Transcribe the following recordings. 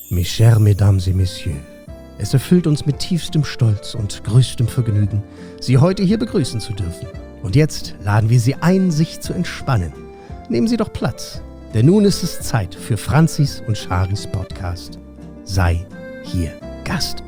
Mes chers Mesdames et Messieurs, es erfüllt uns mit tiefstem Stolz und größtem Vergnügen, Sie heute hier begrüßen zu dürfen. Und jetzt laden wir Sie ein, sich zu entspannen. Nehmen Sie doch Platz, denn nun ist es Zeit für Franzis und Charis Podcast. Sei hier Gast.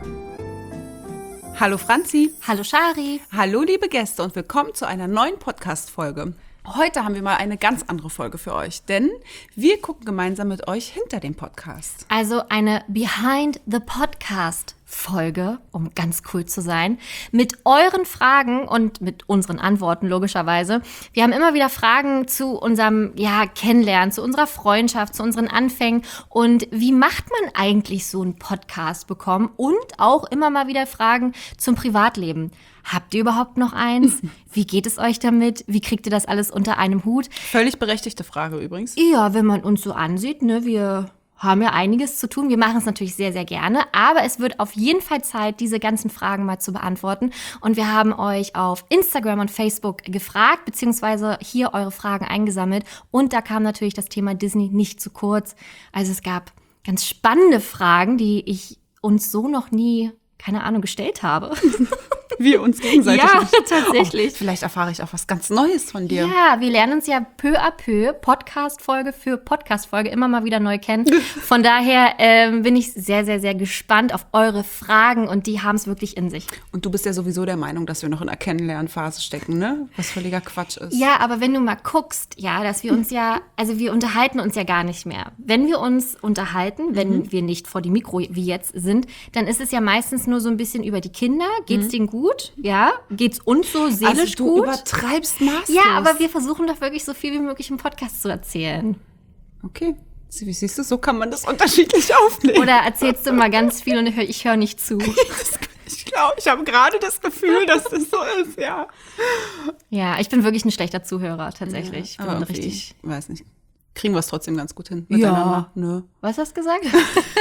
Hallo Franzi. Hallo Chari. Hallo liebe Gäste und willkommen zu einer neuen Podcast-Folge. Heute haben wir mal eine ganz andere Folge für euch, denn wir gucken gemeinsam mit euch hinter dem Podcast. Also eine Behind the Podcast Folge, um ganz cool zu sein, mit euren Fragen und mit unseren Antworten logischerweise. Wir haben immer wieder Fragen zu unserem Kennenlernen, zu unserer Freundschaft, zu unseren Anfängen und wie macht man eigentlich so einen Podcast bekommen und auch immer mal wieder Fragen zum Privatleben. Habt ihr überhaupt noch eins? Wie geht es euch damit? Wie kriegt ihr das alles unter einem Hut? Völlig berechtigte Frage übrigens. Ja, wenn man uns so ansieht, ne, wir haben ja einiges zu tun. Wir machen es natürlich sehr, sehr gerne, aber es wird auf jeden Fall Zeit, diese ganzen Fragen mal zu beantworten. Und wir haben euch auf Instagram und Facebook gefragt, beziehungsweise hier eure Fragen eingesammelt. Und da kam natürlich das Thema Disney nicht zu kurz. Also es gab ganz spannende Fragen, die ich uns so noch nie, keine Ahnung, gestellt habe. Wir uns gegenseitig. Ja, tatsächlich. Vielleicht erfahre ich auch was ganz Neues von dir. Ja, wir lernen uns ja peu à peu, Podcast-Folge für Podcast-Folge, immer mal wieder neu kennen. Von daher bin ich sehr, sehr, sehr gespannt auf eure Fragen und die haben es wirklich in sich. Und du bist ja sowieso der Meinung, dass wir noch in der Kennenlernphase stecken, ne? Was völliger Quatsch ist. Ja, aber wenn du mal guckst, ja, dass wir uns wir unterhalten uns ja gar nicht mehr. Wenn wir uns unterhalten, wenn wir nicht vor dem Mikro wie jetzt sind, dann ist es ja meistens nur so ein bisschen über die Kinder. Geht's denen gut? Ja, geht's uns so seelisch also du gut? Übertreibst maßlos. Ja, aber wir versuchen doch wirklich so viel wie möglich im Podcast zu erzählen. Okay, wie siehst du, so kann man das unterschiedlich aufnehmen. Oder erzählst du mal ganz viel und ich höre nicht zu? Ich glaube, ich habe gerade das Gefühl, dass das so ist, ja. Ja, ich bin wirklich ein schlechter Zuhörer, tatsächlich. Ja, aber ich weiß nicht. Kriegen wir es trotzdem ganz gut hin miteinander? Ja. Nö. Was hast du gesagt?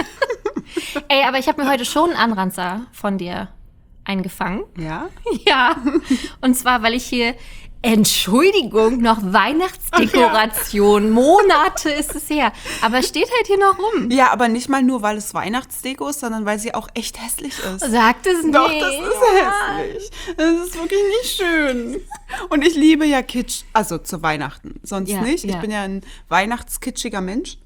Ey, aber ich habe mir heute schon einen Anranzer von dir eingefangen. Ja? Ja. Und zwar, weil ich hier, Entschuldigung, noch Weihnachtsdekoration. Ja. Monate ist es her. Aber es steht halt hier noch rum. Ja, aber nicht mal nur, weil es Weihnachtsdeko ist, sondern weil sie auch echt hässlich ist. Sagt es nicht. Doch, das ist hässlich. Das ist wirklich nicht schön. Und ich liebe ja Kitsch, also zu Weihnachten. Sonst nicht. Ich bin ja ein weihnachtskitschiger Mensch.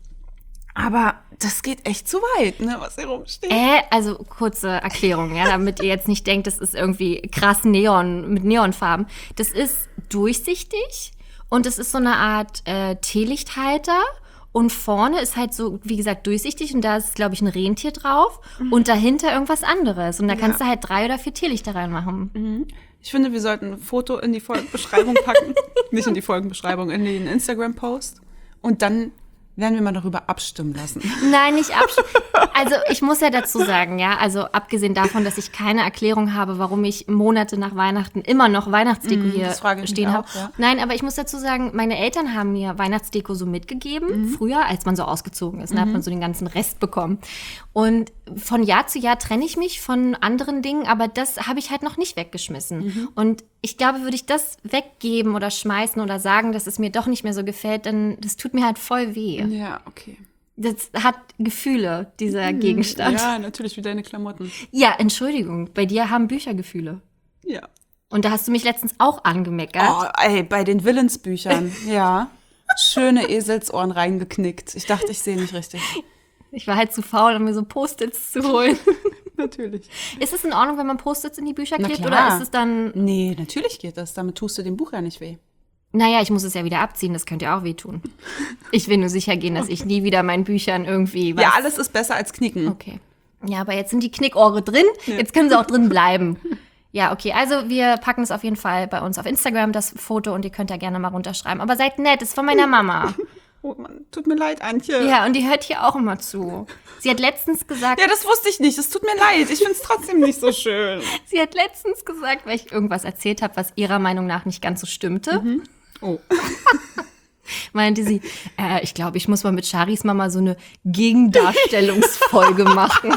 Aber das geht echt zu weit, ne, was hier rumsteht. Also kurze Erklärung, ja, damit ihr jetzt nicht denkt, das ist irgendwie krass Neon mit Neonfarben. Das ist durchsichtig und es ist so eine Art Teelichthalter und vorne ist halt so, wie gesagt, durchsichtig und da ist, glaube ich, ein Rentier drauf und dahinter irgendwas anderes. Und da kannst du halt 3 oder 4 Teelichter reinmachen. Mhm. Ich finde, wir sollten ein Foto in die Folgenbeschreibung packen. Nicht in die Folgenbeschreibung, in den Instagram-Post. Und dann werden wir mal darüber abstimmen lassen. Nein, nicht abstimmen. Also ich muss ja dazu sagen, ja, also abgesehen davon, dass ich keine Erklärung habe, warum ich Monate nach Weihnachten immer noch Weihnachtsdeko hier stehen habe. Ja. Nein, aber ich muss dazu sagen, meine Eltern haben mir Weihnachtsdeko so mitgegeben, früher, als man so ausgezogen ist. Da hat man so den ganzen Rest bekommen. Und von Jahr zu Jahr trenne ich mich von anderen Dingen, aber das habe ich halt noch nicht weggeschmissen. Und ich glaube, würde ich das weggeben oder schmeißen oder sagen, dass es mir doch nicht mehr so gefällt, dann das tut mir halt voll weh. Ja, okay. Das hat Gefühle, dieser Gegenstand. Ja, natürlich, wie deine Klamotten. Ja, Entschuldigung, bei dir haben Bücher Gefühle. Ja. Und da hast du mich letztens auch angemeckert. Oh, ey, bei den Willensbüchern, ja. Schöne Eselsohren reingeknickt. Ich dachte, ich sehe nicht richtig. Ich war halt zu faul, um mir so Post-its zu holen. Natürlich. Ist es in Ordnung, wenn man Post-its in die Bücher klebt? Oder ist es dann... Nee, natürlich geht das. Damit tust du dem Buch ja nicht weh. Naja, ich muss es ja wieder abziehen. Das könnte ja auch wehtun. Ich will nur sicher gehen, dass ich nie wieder meinen Büchern irgendwie was... Ja, alles ist besser als Knicken. Okay. Ja, aber jetzt sind die Knickohre drin. Ja. Jetzt können sie auch drin bleiben. Ja, okay. Also wir packen es auf jeden Fall bei uns auf Instagram, das Foto. Und ihr könnt ja gerne mal runterschreiben. Aber seid nett, ist von meiner Mama. Oh Mann, tut mir leid, Antje. Ja, und die hört hier auch immer zu. Sie hat letztens gesagt... Ja, das wusste ich nicht. Es tut mir leid. Ich finde es trotzdem nicht so schön. Sie hat letztens gesagt, weil ich irgendwas erzählt habe, was ihrer Meinung nach nicht ganz so stimmte. Oh. Meinte sie, ich glaube, ich muss mal mit Charis Mama so eine Gegendarstellungsfolge machen.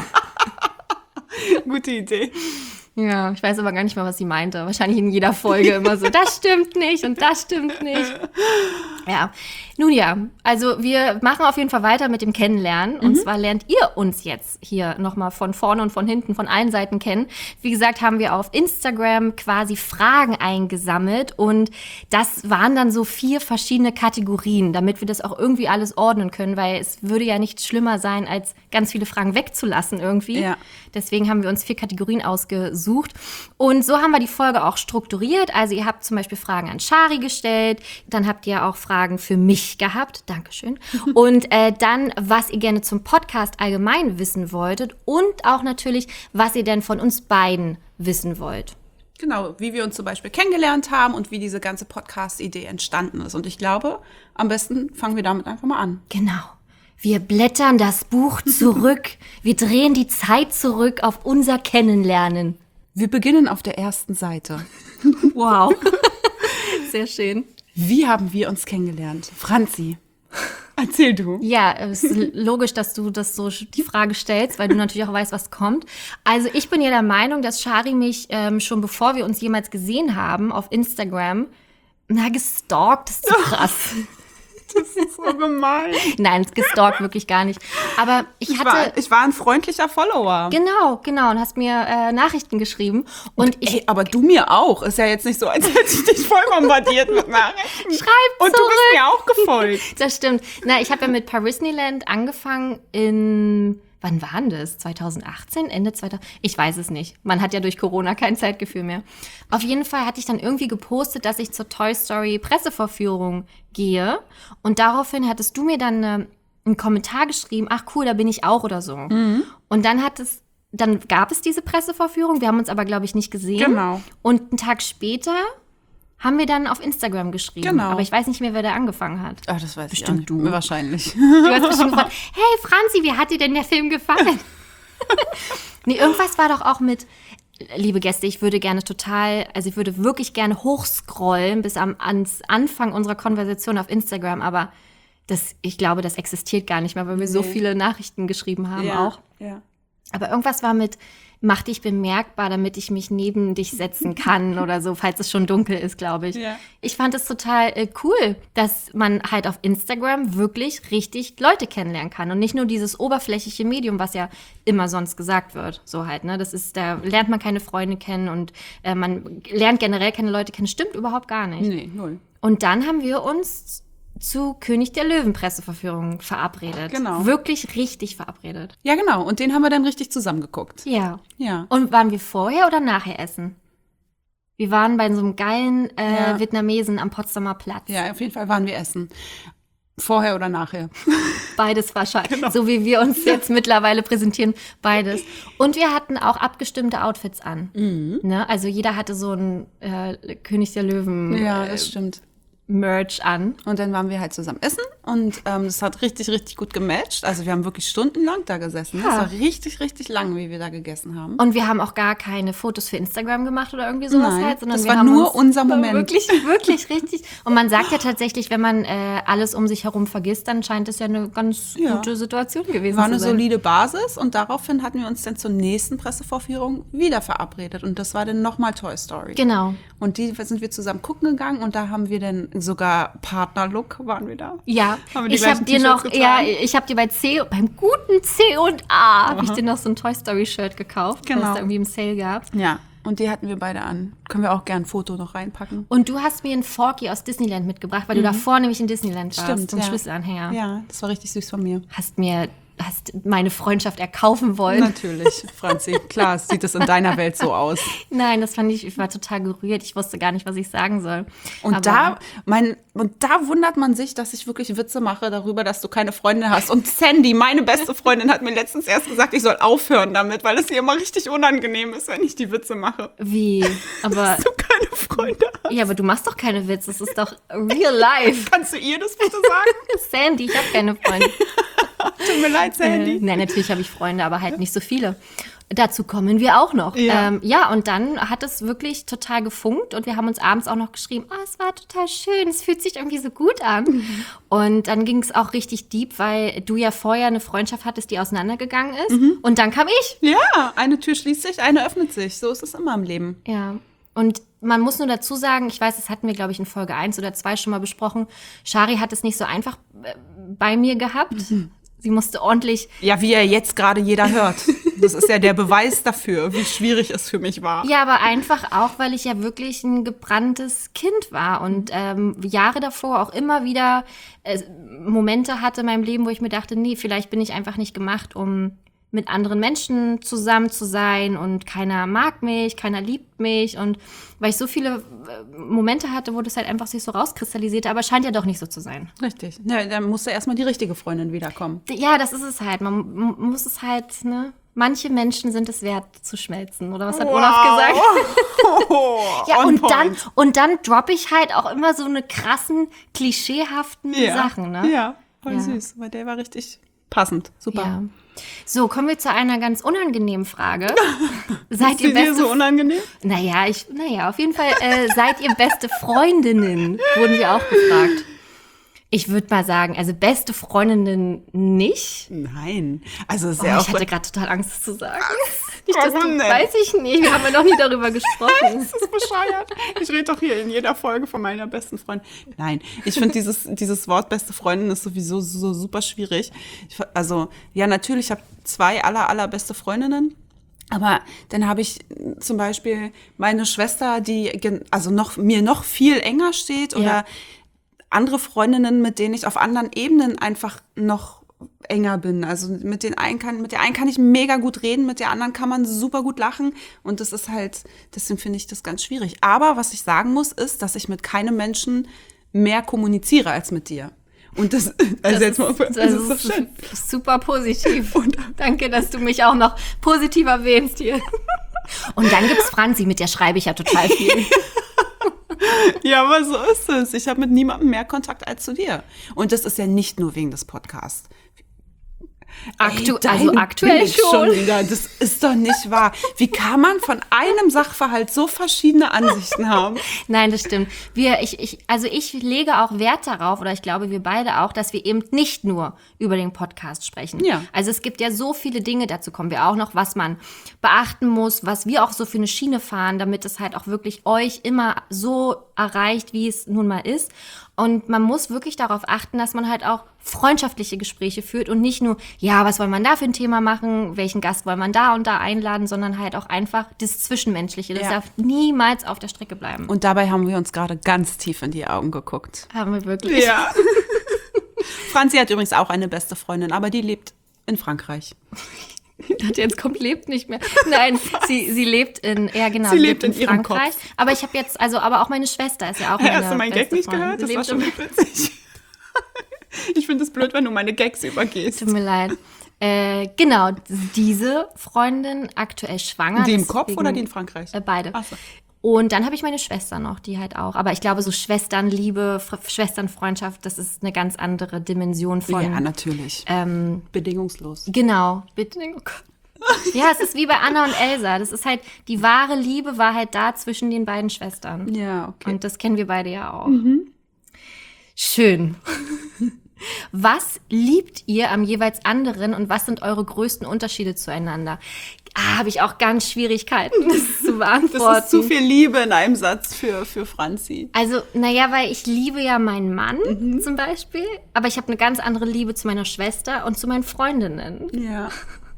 Gute Idee. Ja, ich weiß aber gar nicht mal, was sie meinte. Wahrscheinlich in jeder Folge immer so, das stimmt nicht und das stimmt nicht. Ja, nun ja, also wir machen auf jeden Fall weiter mit dem Kennenlernen. Und zwar lernt ihr uns jetzt hier nochmal von vorne und von hinten, von allen Seiten kennen. Wie gesagt, haben wir auf Instagram quasi Fragen eingesammelt. Und das waren dann so 4 verschiedene Kategorien, damit wir das auch irgendwie alles ordnen können. Weil es würde ja nicht schlimmer sein, als ganz viele Fragen wegzulassen irgendwie. Ja. Deswegen haben wir uns 4 Kategorien ausgesucht. Und so haben wir die Folge auch strukturiert. Also ihr habt zum Beispiel Fragen an Shari gestellt. Dann habt ihr auch Fragen für mich gehabt. Dankeschön. Und dann, was ihr gerne zum Podcast allgemein wissen wolltet. Und auch natürlich, was ihr denn von uns beiden wissen wollt. Genau, wie wir uns zum Beispiel kennengelernt haben und wie diese ganze Podcast-Idee entstanden ist. Und ich glaube, am besten fangen wir damit einfach mal an. Genau. Wir blättern das Buch zurück. Wir drehen die Zeit zurück auf unser Kennenlernen. Wir beginnen auf der ersten Seite. Wow. Sehr schön. Wie haben wir uns kennengelernt? Franzi, erzähl du. Ja, es ist logisch, dass du das so die Frage stellst, weil du natürlich auch weißt, was kommt. Also ich bin ja der Meinung, dass Shari mich schon bevor wir uns jemals gesehen haben auf Instagram, gestalkt, das ist so krass. Das ist so gemein. Nein, gestalkt wirklich gar nicht. Aber ich war ein freundlicher Follower. Genau, und hast mir Nachrichten geschrieben. Und aber du mir auch. Ist ja jetzt nicht so, als hätte ich dich voll bombardiert mit Nachrichten. Schreib und zurück. Du bist mir auch gefolgt. Das stimmt. Na, ich habe ja mit Parisneyland angefangen wann war denn das? 2018? Ende 2000? Ich weiß es nicht. Man hat ja durch Corona kein Zeitgefühl mehr. Auf jeden Fall hatte ich dann irgendwie gepostet, dass ich zur Toy Story Pressevorführung gehe. Und daraufhin hattest du mir dann einen Kommentar geschrieben, ach cool, da bin ich auch oder so. Mhm. Und dann gab es diese Pressevorführung. Wir haben uns aber, glaube ich, nicht gesehen. Genau. Und einen Tag später haben wir dann auf Instagram geschrieben. Genau. Aber ich weiß nicht mehr, wer da angefangen hat. Ach, das weiß bestimmt ich auch nicht. Du. Wahrscheinlich. Du hast bestimmt gefragt, hey Franzi, wie hat dir denn der Film gefallen? Nee, irgendwas war doch auch mit, liebe Gäste, ich würde wirklich gerne hochscrollen bis ans Anfang unserer Konversation auf Instagram, aber ich glaube, das existiert gar nicht mehr, weil wir so viele Nachrichten geschrieben haben auch. Ja. Aber irgendwas war mit, mach dich bemerkbar, damit ich mich neben dich setzen kann oder so, falls es schon dunkel ist, glaube ich. Ja. Ich fand es total cool, dass man halt auf Instagram wirklich richtig Leute kennenlernen kann und nicht nur dieses oberflächliche Medium, was ja immer sonst gesagt wird. So halt, ne? Da lernt man keine Freunde kennen und man lernt generell keine Leute kennen. Stimmt überhaupt gar nicht. Nee, null. Und dann haben wir uns zu König der Löwen Presseverführung verabredet. Genau. Wirklich richtig verabredet. Ja, genau. Und den haben wir dann richtig zusammengeguckt. Ja. Ja. Und waren wir vorher oder nachher essen? Wir waren bei so einem geilen Vietnamesen am Potsdamer Platz. Ja, auf jeden Fall waren wir essen. Vorher oder nachher. Beides wahrscheinlich. Genau. So wie wir uns jetzt mittlerweile präsentieren, beides. Und wir hatten auch abgestimmte Outfits an. Mhm. Ne? Also jeder hatte so ein König der Löwen. Ja, das stimmt. Merch an. Und dann waren wir halt zusammen essen und das hat richtig, richtig gut gematcht. Also wir haben wirklich stundenlang da gesessen. Ja. Das war richtig, richtig lang, wie wir da gegessen haben. Und wir haben auch gar keine Fotos für Instagram gemacht oder irgendwie sowas. Nein, halt, sondern das war nur unser Moment. Wirklich, wirklich richtig. Und man sagt ja tatsächlich, wenn man alles um sich herum vergisst, dann scheint es ja eine ganz gute Situation gewesen zu sein. War eine solide Basis und daraufhin hatten wir uns dann zur nächsten Pressevorführung wieder verabredet. Und das war dann nochmal Toy Story. Genau. Und die sind wir zusammen gucken gegangen und da haben wir dann sogar Partnerlook waren wir da. Ja, ich habe dir noch, beim guten C&A habe ich dir noch so ein Toy Story Shirt gekauft, was da irgendwie im Sale gab. Ja, und die hatten wir beide an. Können wir auch gern ein Foto noch reinpacken. Und du hast mir einen Forky aus Disneyland mitgebracht, weil du davor nämlich in Disneyland warst. Stimmt, so einen Schlüsselanhänger. Ja, das war richtig süß von mir. Hast meine Freundschaft erkaufen wollen. Natürlich, Franzi. Klar, sieht es in deiner Welt so aus. Nein, ich war total gerührt. Ich wusste gar nicht, was ich sagen soll. Und da wundert man sich, dass ich wirklich Witze mache darüber, dass du keine Freundin hast. Und Sandy, meine beste Freundin, hat mir letztens erst gesagt, ich soll aufhören damit, weil es ihr immer richtig unangenehm ist, wenn ich die Witze mache. Wie? Aber dass du keine Freunde hast. Ja, aber du machst doch keine Witze. Es ist doch real life. Kannst du ihr das bitte sagen? Sandy, ich habe keine Freunde. Tut mir leid, Sandy. Nein, natürlich habe ich Freunde, aber halt nicht so viele. Dazu kommen wir auch noch. Ja. Und dann hat es wirklich total gefunkt und wir haben uns abends auch noch geschrieben, es war total schön, es fühlt sich irgendwie so gut an. Mhm. Und dann ging es auch richtig deep, weil du ja vorher eine Freundschaft hattest, die auseinandergegangen ist. Mhm. Und dann kam ich. Ja, eine Tür schließt sich, eine öffnet sich. So ist es immer im Leben. Ja. Und man muss nur dazu sagen, ich weiß, das hatten wir, glaube ich, in Folge 1 oder 2 schon mal besprochen, Shari hat es nicht so einfach bei mir gehabt. Sie musste ordentlich... Ja, wie ja jetzt gerade jeder hört. Das ist ja der Beweis dafür, wie schwierig es für mich war. Ja, aber einfach auch, weil ich ja wirklich ein gebranntes Kind war und Jahre davor auch immer wieder Momente hatte in meinem Leben, wo ich mir dachte, nee, vielleicht bin ich einfach nicht gemacht, um mit anderen Menschen zusammen zu sein und keiner mag mich, keiner liebt mich und weil ich so viele Momente hatte, wo das halt einfach sich so rauskristallisierte, aber scheint ja doch nicht so zu sein. Richtig. Ja, dann musste erstmal die richtige Freundin wiederkommen. Ja, das ist es halt. Man muss es halt, ne? Manche Menschen sind es wert zu schmelzen, oder was hat Olaf gesagt? Ja, und dann droppe ich halt auch immer so eine krassen, klischeehaften Sachen, ne? Ja, voll süß, weil der war richtig passend. Super. Ja. So, kommen wir zu einer ganz unangenehmen Frage. Seid ihr beste so unangenehm? Naja, auf jeden Fall seid ihr beste Freundinnen, wurden wir auch gefragt. Ich würde mal sagen, also beste Freundinnen nicht. Nein. Also sehr ich hatte gerade total Angst, das zu sagen. Weiß ich nicht. Wir haben ja noch nie darüber gesprochen. Das ist bescheuert. Ich rede doch hier in jeder Folge von meiner besten Freundin. Nein, ich finde dieses Wort beste Freundin ist sowieso so super schwierig. Also, ja, natürlich, ich habe 2 allerbeste Freundinnen. Aber dann habe ich zum Beispiel meine Schwester, die also mir noch viel enger steht oder andere Freundinnen, mit denen ich auf anderen Ebenen einfach noch enger bin. Also mit der einen kann ich mega gut reden, mit der anderen kann man super gut lachen. Und das ist halt, deswegen finde ich das ganz schwierig. Aber was ich sagen muss, ist, dass ich mit keinem Menschen mehr kommuniziere als mit dir. Und das ist doch schön. Super positiv. Und danke, dass du mich auch noch positiv erwähnst hier. Und dann gibt's Franzi, mit der schreibe ich ja total viel. Ja, aber so ist es. Ich habe mit niemandem mehr Kontakt als zu dir. Und das ist ja nicht nur wegen des Podcasts. Aktuell schon. Wieder. Das ist doch nicht wahr. Wie kann man von einem Sachverhalt so verschiedene Ansichten haben? Nein, das stimmt. Ich lege auch Wert darauf, oder ich glaube, wir beide auch, dass wir eben nicht nur über den Podcast sprechen. Ja. Also es gibt ja so viele Dinge, dazu kommen wir auch noch, was man beachten muss, was wir auch so für eine Schiene fahren, damit es halt auch wirklich euch immer so erreicht, wie es nun mal ist. Und man muss wirklich darauf achten, dass man halt auch freundschaftliche Gespräche führt und nicht nur, ja, was soll man da für ein Thema machen, welchen Gast wollen man da und da einladen, sondern halt auch einfach das Zwischenmenschliche. Das darf niemals auf der Strecke bleiben. Und dabei haben wir uns gerade ganz tief in die Augen geguckt. Haben wir wirklich? Ja. Franzi hat übrigens auch eine beste Freundin, aber die lebt in Frankreich. Hat jetzt kommt, lebt nicht mehr. Nein, sie lebt in ihrem Frankreich. Kopf. Aber ich habe jetzt, aber auch meine Schwester ist ja auch meine Hast du meinen Gag nicht gehört? Das war schon witzig. Ich finde es blöd, wenn du meine Gags übergehst. Tut mir leid. Genau, diese Freundin aktuell schwanger. Die im Kopf oder die in Frankreich? Beide. Ach so. Und dann habe ich meine Schwester noch, die halt auch. Aber ich glaube, so Schwesternliebe, Schwesternfreundschaft, das ist eine ganz andere Dimension von. Ja, natürlich. Bedingungslos. Genau. Ja, es ist wie bei Anna und Elsa. Das ist halt, die wahre Liebe war halt da zwischen den beiden Schwestern. Ja, okay. Und das kennen wir beide ja auch. Mhm. Schön. Was liebt ihr am jeweils anderen und was sind eure größten Unterschiede zueinander? Habe ich auch ganz Schwierigkeiten, das zu beantworten. Das ist zu viel Liebe in einem Satz für Franzi. Also, weil ich liebe ja meinen Mann zum Beispiel, aber ich habe eine ganz andere Liebe zu meiner Schwester und zu meinen Freundinnen. Ja.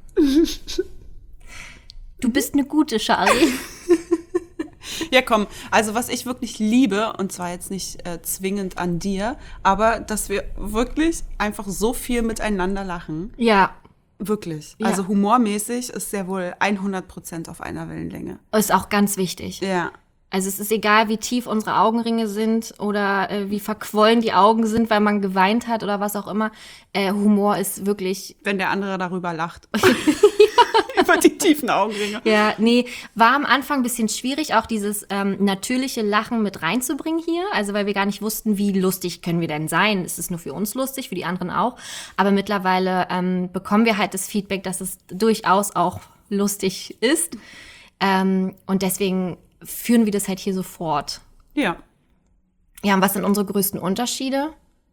Du bist eine gute, Shari. Ja, komm, also was ich wirklich liebe, und zwar jetzt nicht zwingend an dir, aber dass wir wirklich einfach so viel miteinander lachen. Ja. Wirklich. Ja. Also humormäßig ist sehr wohl 100% auf einer Wellenlänge. Ist auch ganz wichtig. Ja. Also es ist egal, wie tief unsere Augenringe sind oder wie verquollen die Augen sind, weil man geweint hat oder was auch immer. Humor ist wirklich... Wenn der andere darüber lacht. Über die tiefen Augenringe. Ja, nee, war am Anfang ein bisschen schwierig, auch dieses natürliche Lachen mit reinzubringen hier. Also weil wir gar nicht wussten, wie lustig können wir denn sein. Es ist nur für uns lustig, für die anderen auch. Aber mittlerweile bekommen wir halt das Feedback, dass es durchaus auch lustig ist. Und deswegen führen wir das halt hier so fort. Ja. Ja, und was sind unsere größten Unterschiede?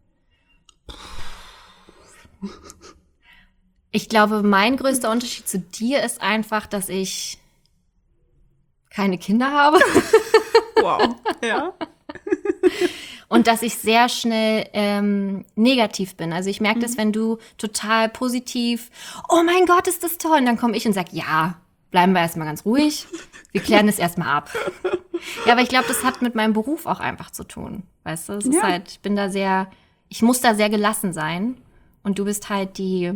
Ich glaube, mein größter Unterschied zu dir ist einfach, dass ich keine Kinder habe. Wow, ja. Und dass ich sehr schnell negativ bin. Also ich merke das, wenn du total positiv, oh mein Gott, ist das toll. Und dann komme ich und sage, ja, bleiben wir erstmal ganz ruhig. Wir klären das erstmal ab. Ja, aber ich glaube, das hat mit meinem Beruf auch einfach zu tun. Weißt du, es ist halt, ich muss da sehr gelassen sein. Und du bist halt die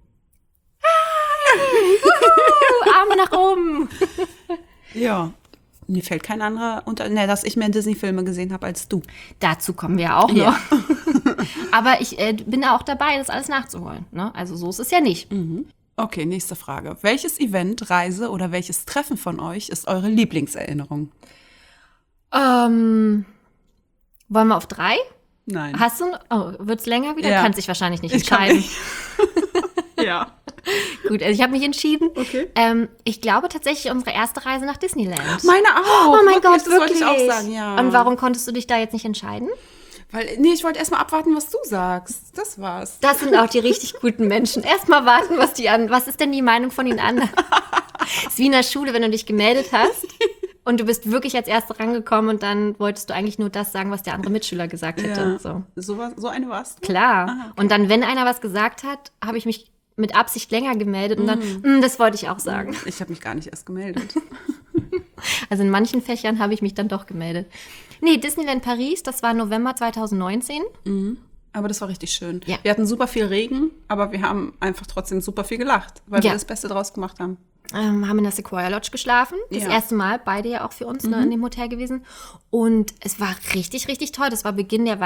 Arme nach oben. Ja. Mir fällt kein anderer dass ich mehr Disney-Filme gesehen habe als du. Dazu kommen wir auch noch. Ja. Aber ich bin da auch dabei, das alles nachzuholen. Ne? Also so ist es ja nicht. Okay, nächste Frage. Welches Event, Reise oder welches Treffen von euch ist eure Lieblingserinnerung? Wollen wir auf 3? Nein. Hast du? Wird's länger wieder? Ja. Kannst dich wahrscheinlich nicht entscheiden. Ja. Gut, also ich habe mich entschieden. Okay. Ich glaube tatsächlich unsere erste Reise nach Disneyland. Meine auch. Oh mein Gott, das wollte ich auch sagen, ja. Und warum konntest du dich da jetzt nicht entscheiden? Ich wollte erstmal abwarten, was du sagst. Das war's. Das sind auch die richtig guten Menschen. Erstmal warten, was ist denn die Meinung von ihnen anderen? Ist wie in der Schule, wenn du dich gemeldet hast und du bist wirklich als Erste rangekommen und dann wolltest du eigentlich nur das sagen, was der andere Mitschüler gesagt hätte. Ja. So eine warst du? Klar. Ah, okay. Und dann, wenn einer was gesagt hat, habe ich mich mit Absicht länger gemeldet und dann, das wollte ich auch sagen. Ich habe mich gar nicht erst gemeldet. Also in manchen Fächern habe ich mich dann doch gemeldet. Nee, Disneyland Paris, das war November 2019. Aber das war richtig schön. Ja. Wir hatten super viel Regen, aber wir haben einfach trotzdem super viel gelacht, weil wir das Beste draus gemacht haben. Haben in der Sequoia Lodge geschlafen. Das erste Mal, beide ja auch für uns in dem Hotel gewesen. Und es war richtig, richtig toll. Das war Beginn der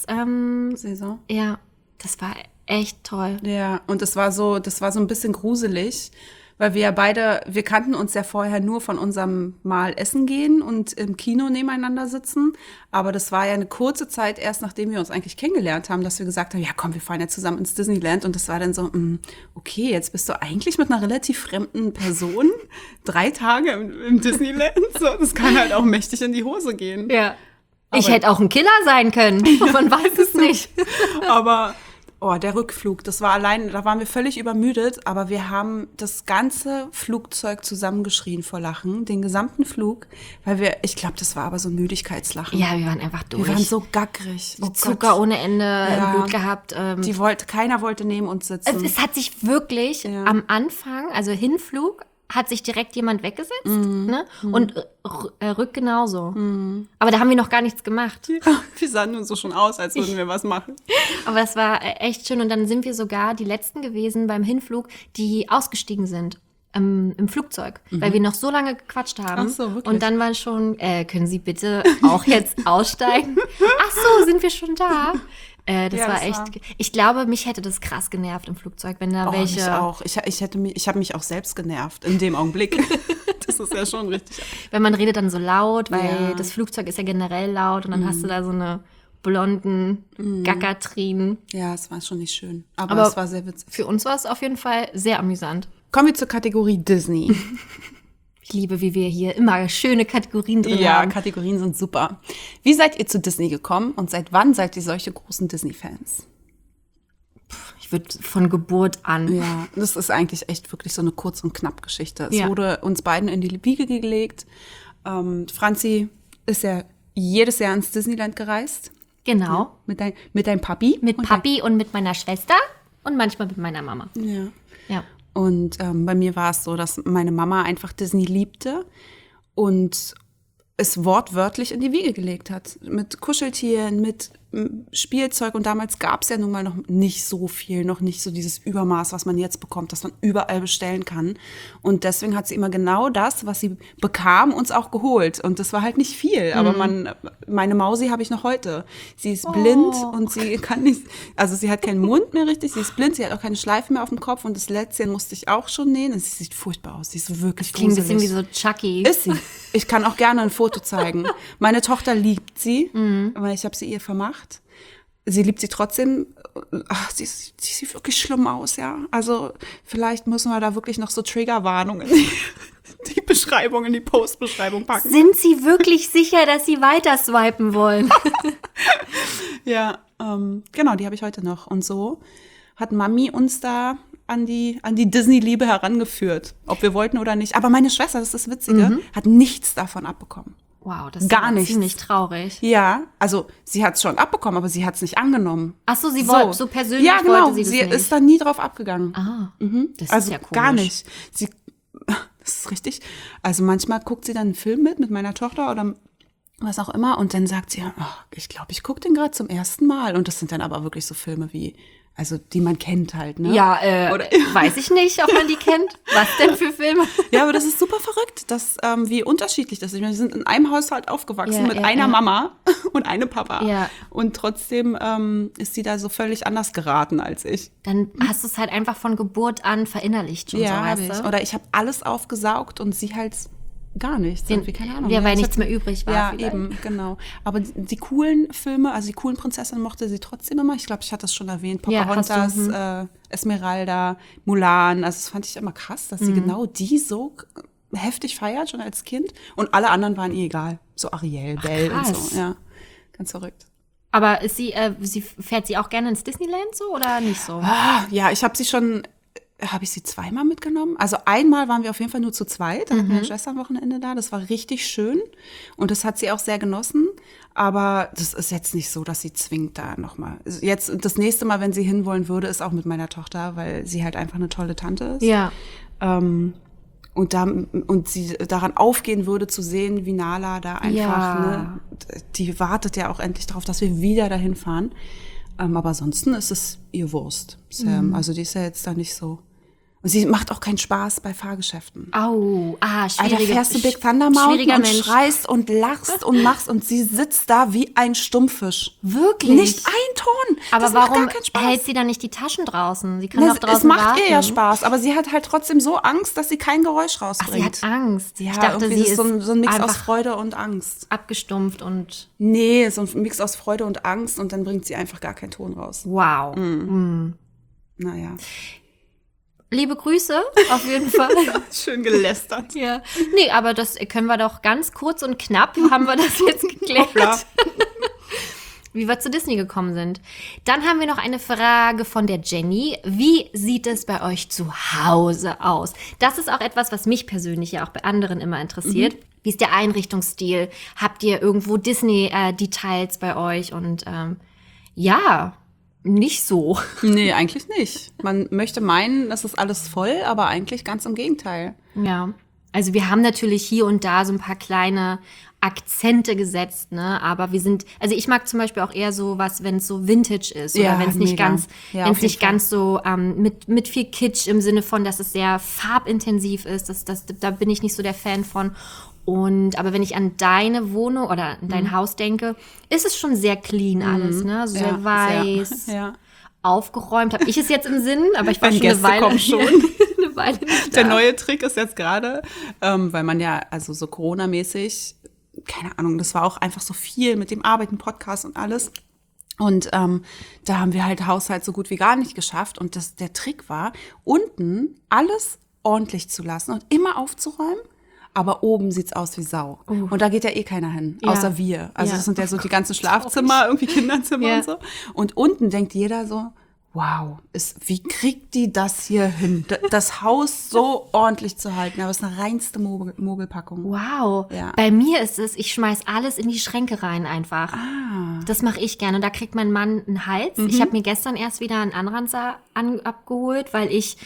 Saison. Ja, das war echt toll. Ja, und das war so ein bisschen gruselig, weil wir kannten uns ja vorher nur von unserem Mal essen gehen und im Kino nebeneinander sitzen. Aber das war ja eine kurze Zeit erst, nachdem wir uns eigentlich kennengelernt haben, dass wir gesagt haben, ja komm, wir fahren ja zusammen ins Disneyland. Und das war dann so, okay, jetzt bist du eigentlich mit einer relativ fremden Person 3 Tage im Disneyland. So, das kann halt auch mächtig in die Hose gehen. Ja. Ich hätte auch ein Killer sein können. Man weiß es nicht. Aber der Rückflug, da waren wir völlig übermüdet, aber wir haben das ganze Flugzeug zusammengeschrien vor Lachen, den gesamten Flug, weil ich glaube, das war aber so ein Müdigkeitslachen. Ja, wir waren einfach durch. Wir waren so gackrig. Zucker ohne Ende im Blut gehabt. Keiner wollte neben uns sitzen. Es hat sich wirklich am Anfang, also Hinflug, hat sich direkt jemand weggesetzt, ne? Und Rück genauso. Aber da haben wir noch gar nichts gemacht. Ja, wir sahen nur so schon aus, als würden wir was machen. Aber es war echt schön. Und dann sind wir sogar die Letzten gewesen beim Hinflug, die ausgestiegen sind im Flugzeug, weil wir noch so lange gequatscht haben. Ach so, wirklich? Und dann war schon, können Sie bitte auch jetzt aussteigen? Ach so, sind wir schon da? Das war echt. Ich glaube, mich hätte das krass genervt im Flugzeug, wenn da welche. Mich auch. Ich habe mich auch selbst genervt in dem Augenblick. Das ist ja schon richtig. Wenn man redet dann so laut, weil das Flugzeug ist ja generell laut und dann hast du da so eine blonden Gackertrinen. Ja, es war schon nicht schön. Aber es war sehr witzig. Für uns war es auf jeden Fall sehr amüsant. Kommen wir zur Kategorie Disney. Ich liebe, wie wir hier immer schöne Kategorien drin haben. Ja, Kategorien sind super. Wie seid ihr zu Disney gekommen und seit wann seid ihr solche großen Disney-Fans? Ich würde von Geburt an. Ja, das ist eigentlich echt wirklich so eine Kurz- und Knapp-Geschichte. Es wurde uns beiden in die Wiege gelegt. Franzi ist ja jedes Jahr ins Disneyland gereist. Genau. Ja, mit deinem Papi. Mit Papi und mit meiner Schwester und manchmal mit meiner Mama. Ja. Und bei mir war es so, dass meine Mama einfach Disney liebte und es wortwörtlich in die Wiege gelegt hat. Mit Kuscheltieren, mit Spielzeug. Und damals gab es ja nun mal noch nicht so viel, noch nicht so dieses Übermaß, was man jetzt bekommt, das man überall bestellen kann. Und deswegen hat sie immer genau das, was sie bekam, uns auch geholt. Und das war halt nicht viel. Aber meine Mausi habe ich noch heute. Sie ist blind und sie kann nicht, also sie hat keinen Mund mehr richtig, sie ist blind, sie hat auch keine Schleife mehr auf dem Kopf. Und das Lätzchen musste ich auch schon nähen. Und sie sieht furchtbar aus. Sie ist so wirklich gruselig. Klingt ein bisschen wie so Chucky. Ist sie. Ich kann auch gerne ein Foto zeigen. Meine Tochter liebt sie, weil ich habe sie ihr vermacht. Sie liebt sie trotzdem. Ach, sie sieht wirklich schlimm aus, ja. Also vielleicht müssen wir da wirklich noch so Triggerwarnungen in die Beschreibung, in die Postbeschreibung packen. Sind Sie wirklich sicher, dass Sie weiter swipen wollen? Ja, genau, die habe ich heute noch. Und so hat Mami uns da an die Disney-Liebe herangeführt, ob wir wollten oder nicht. Aber meine Schwester, das ist das Witzige, hat nichts davon abbekommen. Wow, das ist gar nicht ziemlich traurig. Ja, also sie hat es schon abbekommen, aber sie hat es nicht angenommen. Ach so, sie wollte so persönlich ja, genau, wollte sie das nicht. ist da nie drauf abgegangen. Das also ist ja komisch. Gar nicht. Das ist richtig. Also manchmal guckt sie dann einen Film mit meiner Tochter oder was auch immer und dann sagt sie, ich glaube, ich gucke den gerade zum ersten Mal. Und das sind dann aber wirklich so Filme wie, also die man kennt halt, ne? Ja, weiß ich nicht, ob man die kennt. Was denn für Filme? Ja, aber das ist super verrückt, wie unterschiedlich das ist. Ich meine, wir sind in einem Haushalt aufgewachsen mit einer Mama und einem Papa. Ja. Und trotzdem ist sie da so völlig anders geraten als ich. Dann hast du es halt einfach von Geburt an verinnerlicht schon, so, weißt du? Oder ich habe alles aufgesaugt und sie halt gar nichts. Irgendwie, keine Ahnung. Ja, weil nichts mehr übrig war. Ja, vielleicht. eben, genau. Aber die coolen Filme, also die coolen Prinzessinnen mochte sie trotzdem immer. Ich glaube, ich hatte das schon erwähnt. Pocahontas, Esmeralda, Mulan. Also das fand ich immer krass, dass sie genau die so heftig feiert, schon als Kind. Und alle anderen waren ihr egal. So Ariel, Belle und so. Ja, ganz verrückt. Aber ist fährt sie auch gerne ins Disneyland so oder nicht so? Ja, habe ich sie zweimal mitgenommen? Also einmal waren wir auf jeden Fall nur zu zweit. Da hatten wir eine Schwester am Wochenende da. Das war richtig schön. Und das hat sie auch sehr genossen. Aber das ist jetzt nicht so, dass sie zwingt da nochmal. Jetzt, das nächste Mal, wenn sie hinwollen würde, ist auch mit meiner Tochter, weil sie halt einfach eine tolle Tante ist. Ja. Und sie daran aufgehen würde, zu sehen, wie Nala da einfach, ne, die wartet ja auch endlich darauf, dass wir wieder dahin fahren. Aber ansonsten ist es ihr Wurst, Sam. Also die ist ja jetzt da nicht so. Und sie macht auch keinen Spaß bei Fahrgeschäften. Schwieriger. Da fährst du Big Thunder Mountain und Mensch. schreist und lachst und machst und sie sitzt da wie ein Stummfisch. Wirklich? Nicht ein Ton. Aber das warum macht gar keinen Spaß. hält sie dann nicht die Taschen draußen? Sie kann doch draußen Es macht warten. ihr ja Spaß, aber sie hat halt trotzdem so Angst, dass sie kein Geräusch Ach, rausbringt. sie hat Angst. Ja, ich dachte, sie das ist so ein Mix einfach aus Freude und Angst. abgestumpft und Nee, so ein Mix aus Freude und Angst und dann bringt sie einfach gar keinen Ton raus. wow. Naja. Liebe Grüße, auf jeden Fall. Schön gelästert. Ja. Nee, aber das können wir doch ganz kurz und knapp, haben wir das jetzt geklärt. Wie wir zu Disney gekommen sind. Dann haben wir noch eine Frage von der Jenny. Wie sieht es bei euch zu Hause aus? Das ist auch etwas, was mich persönlich ja auch bei anderen immer interessiert. Wie ist der Einrichtungsstil? Habt ihr irgendwo Disney-Details bei euch? Und nicht so. Nee, eigentlich nicht. Man möchte meinen, das ist alles voll, aber eigentlich ganz im Gegenteil. Ja. Also wir haben natürlich hier und da so ein paar kleine Akzente gesetzt, ne? Aber ich mag zum Beispiel auch eher so was, wenn es so Vintage ist oder wenn es nicht ganz so mit viel Kitsch im Sinne von, dass es sehr farbintensiv ist. Da bin ich nicht so der Fan von. Aber wenn ich an deine Wohnung oder an dein Haus denke, ist es schon sehr clean alles, ne? So sehr weiß, aufgeräumt. Habe ich es jetzt im Sinn, aber ich war schon eine Weile nicht Der da. neue Trick ist jetzt gerade, weil man ja, also so Corona-mäßig, keine Ahnung, das war auch einfach so viel mit dem Arbeiten, Podcast und alles. Und da haben wir halt Haushalt so gut wie gar nicht geschafft. Und der Trick war, unten alles ordentlich zu lassen und immer aufzuräumen. Aber oben sieht's aus wie Sau. Und da geht ja keiner hin, außer wir. Also das sind ja so die ganzen Schlafzimmer, irgendwie Kinderzimmer und so. Und unten denkt jeder so, wow, wie kriegt die das hier hin? Das Haus so ordentlich zu halten. Aber es ist eine reinste Mogelpackung. Wow. Ja. Bei mir ist es, ich schmeiß alles in die Schränke rein einfach. Das mache ich gerne. Und da kriegt mein Mann einen Hals. Ich habe mir gestern erst wieder einen Anranzer abgeholt, weil ich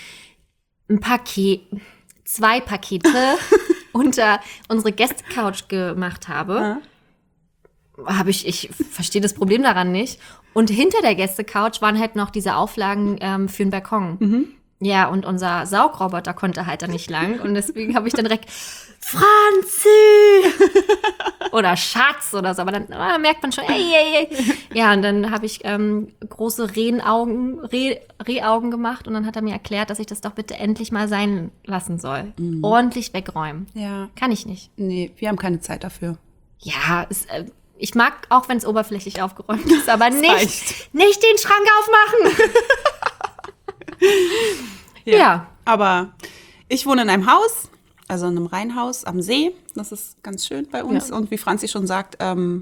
2 Pakete unter unsere Gästecouch gemacht habe. Ich verstehe das Problem daran nicht. Und hinter der Gästecouch waren halt noch diese Auflagen für den Balkon. Ja, und unser Saugroboter konnte halt da nicht lang. Und deswegen habe ich dann direkt Franzi! Oder Schatz oder so. Aber dann merkt man schon, ey. Ja, und dann habe ich große Rehaugen gemacht. Und dann hat er mir erklärt, dass ich das doch bitte endlich mal sein lassen soll. Ordentlich wegräumen. Ja. Kann ich nicht. Nee, wir haben keine Zeit dafür. Ja, ich mag auch, wenn es oberflächlich aufgeräumt ist, aber nicht den Schrank aufmachen. Ja. Aber ich wohne in einem Haus, also in einem Reihenhaus am See. Das ist ganz schön bei uns. Ja. Und wie Franzi schon sagt,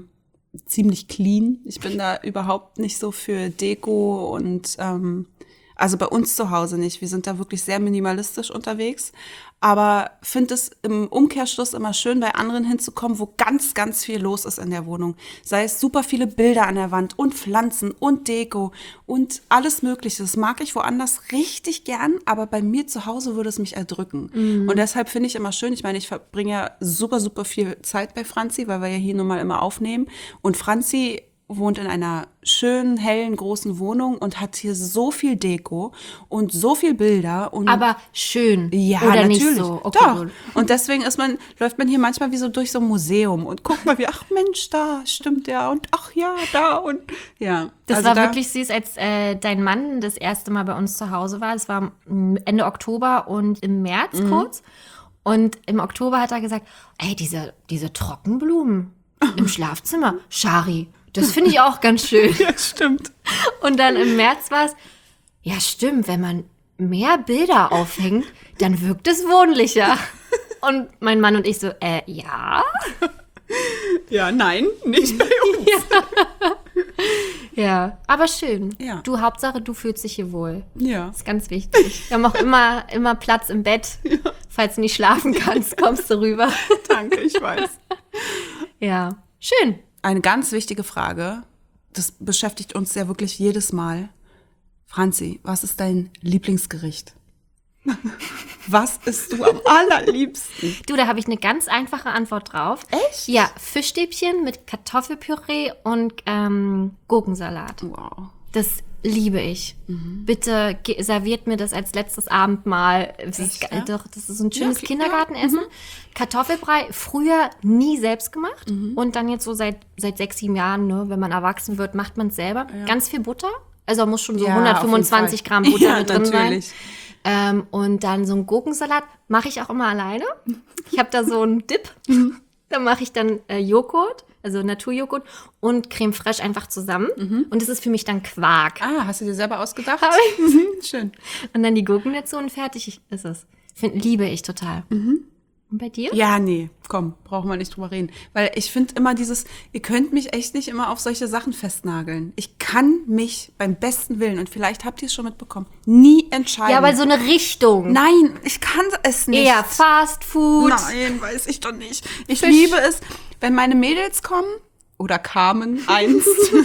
ziemlich clean. Ich bin da überhaupt nicht so für Deko und Also bei uns zu Hause nicht. Wir sind da wirklich sehr minimalistisch unterwegs. Aber finde es im Umkehrschluss immer schön, bei anderen hinzukommen, wo ganz, ganz viel los ist in der Wohnung. Sei es super viele Bilder an der Wand und Pflanzen und Deko und alles Mögliche. Das mag ich woanders richtig gern, aber bei mir zu Hause würde es mich erdrücken. Und deshalb finde ich immer schön, ich meine, ich verbringe ja super, super viel Zeit bei Franzi, weil wir ja hier nun mal immer aufnehmen. Und Franzi wohnt in einer schönen, hellen, großen Wohnung und hat hier so viel Deko und so viel Bilder. Und aber schön. Ja, oder natürlich. Nicht so. Okay, doch. gut. Und deswegen läuft man hier manchmal wie so durch so ein Museum und guckt mal wie, ach Mensch, da stimmt ja und ach ja, da und ja. Das war wirklich süß, als dein Mann das erste Mal bei uns zu Hause war. Es war Ende Oktober und im März kurz. Und im Oktober hat er gesagt, ey, diese Trockenblumen im Schlafzimmer, Shari, das finde ich auch ganz schön. Ja, stimmt. Und dann im März war es, ja stimmt, wenn man mehr Bilder aufhängt, dann wirkt es wohnlicher. Und mein Mann und ich so, ja? Ja, nein, nicht bei uns. Ja, aber schön. Ja. Hauptsache, du fühlst dich hier wohl. Ja. Das ist ganz wichtig. Wir haben auch immer Platz im Bett. Ja. Falls du nicht schlafen kannst, kommst du rüber. Danke, ich weiß. Ja, schön. Eine ganz wichtige Frage, das beschäftigt uns ja wirklich jedes Mal. Franzi, was ist dein Lieblingsgericht? Was isst du am allerliebsten? Du, da habe ich eine ganz einfache Antwort drauf. Echt? Ja, Fischstäbchen mit Kartoffelpüree und Gurkensalat. Wow. Das liebe ich. Bitte serviert mir das als letztes Abendmahl. Das ist so ein schönes Kindergartenessen. Kartoffelbrei, früher nie selbst gemacht. Und dann jetzt so seit 6, 7 Jahren, ne, wenn man erwachsen wird, macht man es selber. Ja. Ganz viel Butter. Also muss schon so 125 Gramm Butter mit drin sein. Und dann so ein Gurkensalat mache ich auch immer alleine. Ich habe da so einen Dip. Da mache ich dann Joghurt, also Naturjoghurt und Creme fraiche einfach zusammen. Und das ist für mich dann Quark. Ah, hast du dir selber ausgedacht? Schön. Und dann die Gurken dazu und fertig ist es. Liebe ich total. Und bei dir? Ja, nee, komm, brauchen wir nicht drüber reden. Weil ich finde immer ihr könnt mich echt nicht immer auf solche Sachen festnageln. Ich kann mich beim besten Willen, und vielleicht habt ihr es schon mitbekommen, nie entscheiden. Ja, aber so eine Richtung. Nein, ich kann es nicht. Eher Fast Food. Nein, weiß ich doch nicht. Ich liebe es, wenn meine Mädels kommen, oder kamen einst,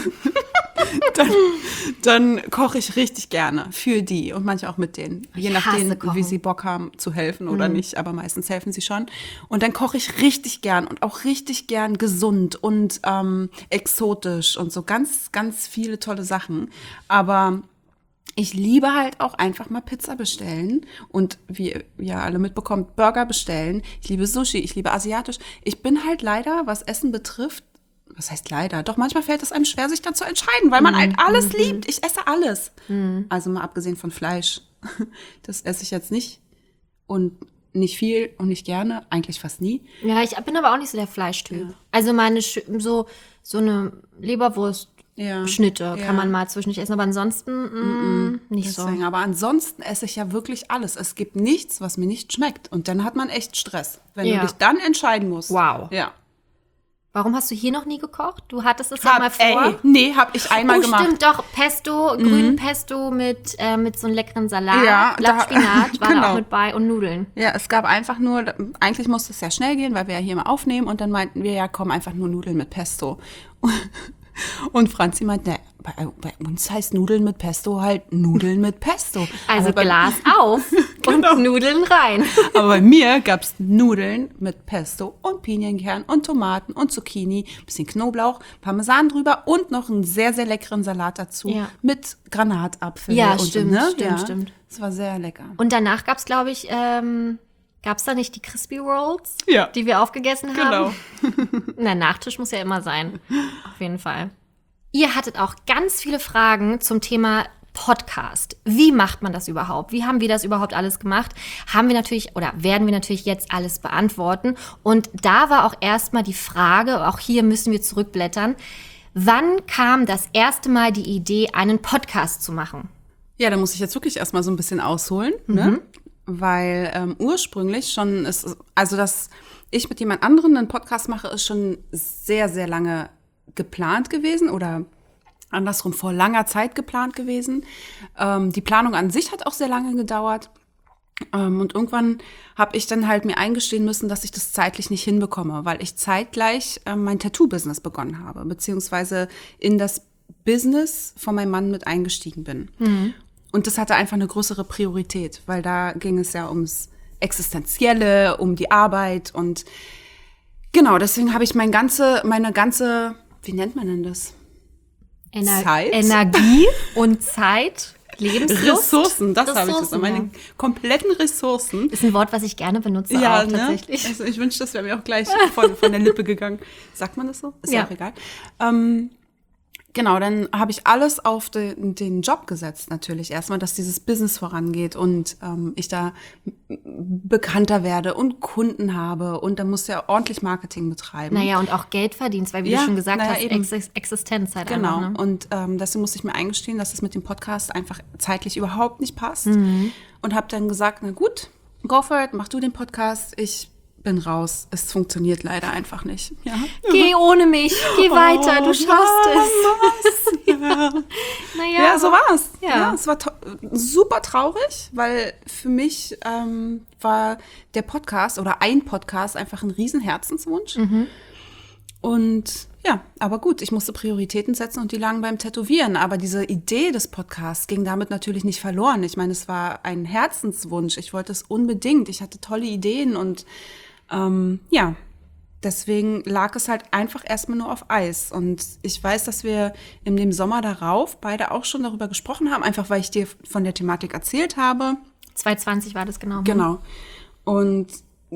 dann koche ich richtig gerne für die und manche auch mit denen. Je nachdem, wie sie Bock haben zu helfen oder nicht, aber meistens helfen sie schon. Und dann koche ich richtig gern und auch richtig gern gesund und exotisch und so ganz, ganz viele tolle Sachen. Aber ich liebe halt auch einfach mal Pizza bestellen und wie ihr ja alle mitbekommt, Burger bestellen. Ich liebe Sushi, ich liebe asiatisch. Ich bin halt leider, was Essen betrifft, was heißt leider? Doch manchmal fällt es einem schwer, sich dann zu entscheiden, weil man halt alles liebt. Ich esse alles. Also mal abgesehen von Fleisch. Das esse ich jetzt nicht. Und nicht viel und nicht gerne. Eigentlich fast nie. Ja, ich bin aber auch nicht so der Fleischtyp. Ja. Also meine so eine Leberwurst-Schnitte kann man mal zwischendurch essen. Aber ansonsten nicht deswegen. So. Aber ansonsten esse ich ja wirklich alles. Es gibt nichts, was mir nicht schmeckt. Und dann hat man echt Stress. Wenn du dich dann entscheiden musst. Wow. Ja. Warum hast du hier noch nie gekocht? Du hattest es ja mal vor. Nee, hab ich einmal gemacht. Stimmt, doch. Pesto, grünen Pesto mit so einem leckeren Salat. Blattspinat war da auch mit bei und Nudeln. Ja, es gab einfach nur, eigentlich musste es ja schnell gehen, weil wir ja hier mal aufnehmen. Und dann meinten wir, ja komm, einfach nur Nudeln mit Pesto. Und Franzi meinte, ne, bei uns heißt Nudeln mit Pesto halt Nudeln mit Pesto. Also Glas auf und Nudeln rein. Aber bei mir gab's Nudeln mit Pesto und Pinienkern und Tomaten und Zucchini, bisschen Knoblauch, Parmesan drüber und noch einen sehr, sehr leckeren Salat dazu mit Granatapfel. Ja, und stimmt, so, stimmt. Das war sehr lecker. Und danach gab's, glaube ich, gab's da nicht die Crispy Rolls, die wir aufgegessen haben? Genau. Na, Nachtisch muss ja immer sein. Auf jeden Fall. Ihr hattet auch ganz viele Fragen zum Thema Podcast. Wie macht man das überhaupt? Wie haben wir das überhaupt alles gemacht? Werden wir natürlich jetzt alles beantworten. Und da war auch erstmal die Frage, auch hier müssen wir zurückblättern, wann kam das erste Mal die Idee, einen Podcast zu machen? Ja, da muss ich jetzt wirklich erstmal so ein bisschen ausholen, ne? Weil ursprünglich schon dass ich mit jemand anderem einen Podcast mache, ist schon sehr, sehr lange geplant gewesen oder andersrum vor langer Zeit geplant gewesen. Die Planung an sich hat auch sehr lange gedauert. Und irgendwann habe ich dann halt mir eingestehen müssen, dass ich das zeitlich nicht hinbekomme, weil ich zeitgleich mein Tattoo-Business begonnen habe, beziehungsweise in das Business von meinem Mann mit eingestiegen bin. Mhm. Und das hatte einfach eine größere Priorität, weil da ging es ja ums Existenzielle, um die Arbeit. Und genau, deswegen habe ich meine ganze, wie nennt man denn das? Zeit? Energie und Zeit. Lebenslust. Ressourcen, das habe ich jetzt. Meine kompletten Ressourcen. Ist ein Wort, was ich gerne benutze, ja, auch tatsächlich. Also ich wünschte, das wäre mir auch gleich von der Lippe gegangen. Sagt man das so? Ist ja auch egal. Genau, dann habe ich alles auf den Job gesetzt natürlich. Erstmal, dass dieses Business vorangeht und ich da bekannter werde und Kunden habe. Und dann musst du ja ordentlich Marketing betreiben. Naja, und auch Geld verdienst, weil wie du schon gesagt hast, Existenz halt genau. Einfach, ne? Und deswegen musste ich mir eingestehen, dass es mit dem Podcast einfach zeitlich überhaupt nicht passt. Mhm. Und habe dann gesagt, na gut, go for it, mach du den Podcast, ich bin raus. Es funktioniert leider einfach nicht. Ja. Geh ohne mich, geh weiter, du schaffst es. Ja, so war es. Ja, es war super traurig, weil für mich war der Podcast oder ein Podcast einfach ein riesen Herzenswunsch. Mhm. Und ja, aber gut, ich musste Prioritäten setzen und die lagen beim Tätowieren. Aber diese Idee des Podcasts ging damit natürlich nicht verloren. Ich meine, es war ein Herzenswunsch. Ich wollte es unbedingt. Ich hatte tolle Ideen und deswegen lag es halt einfach erstmal nur auf Eis. Und ich weiß, dass wir in dem Sommer darauf beide auch schon darüber gesprochen haben, einfach weil ich dir von der Thematik erzählt habe. 2020 war das genau. Genau. Und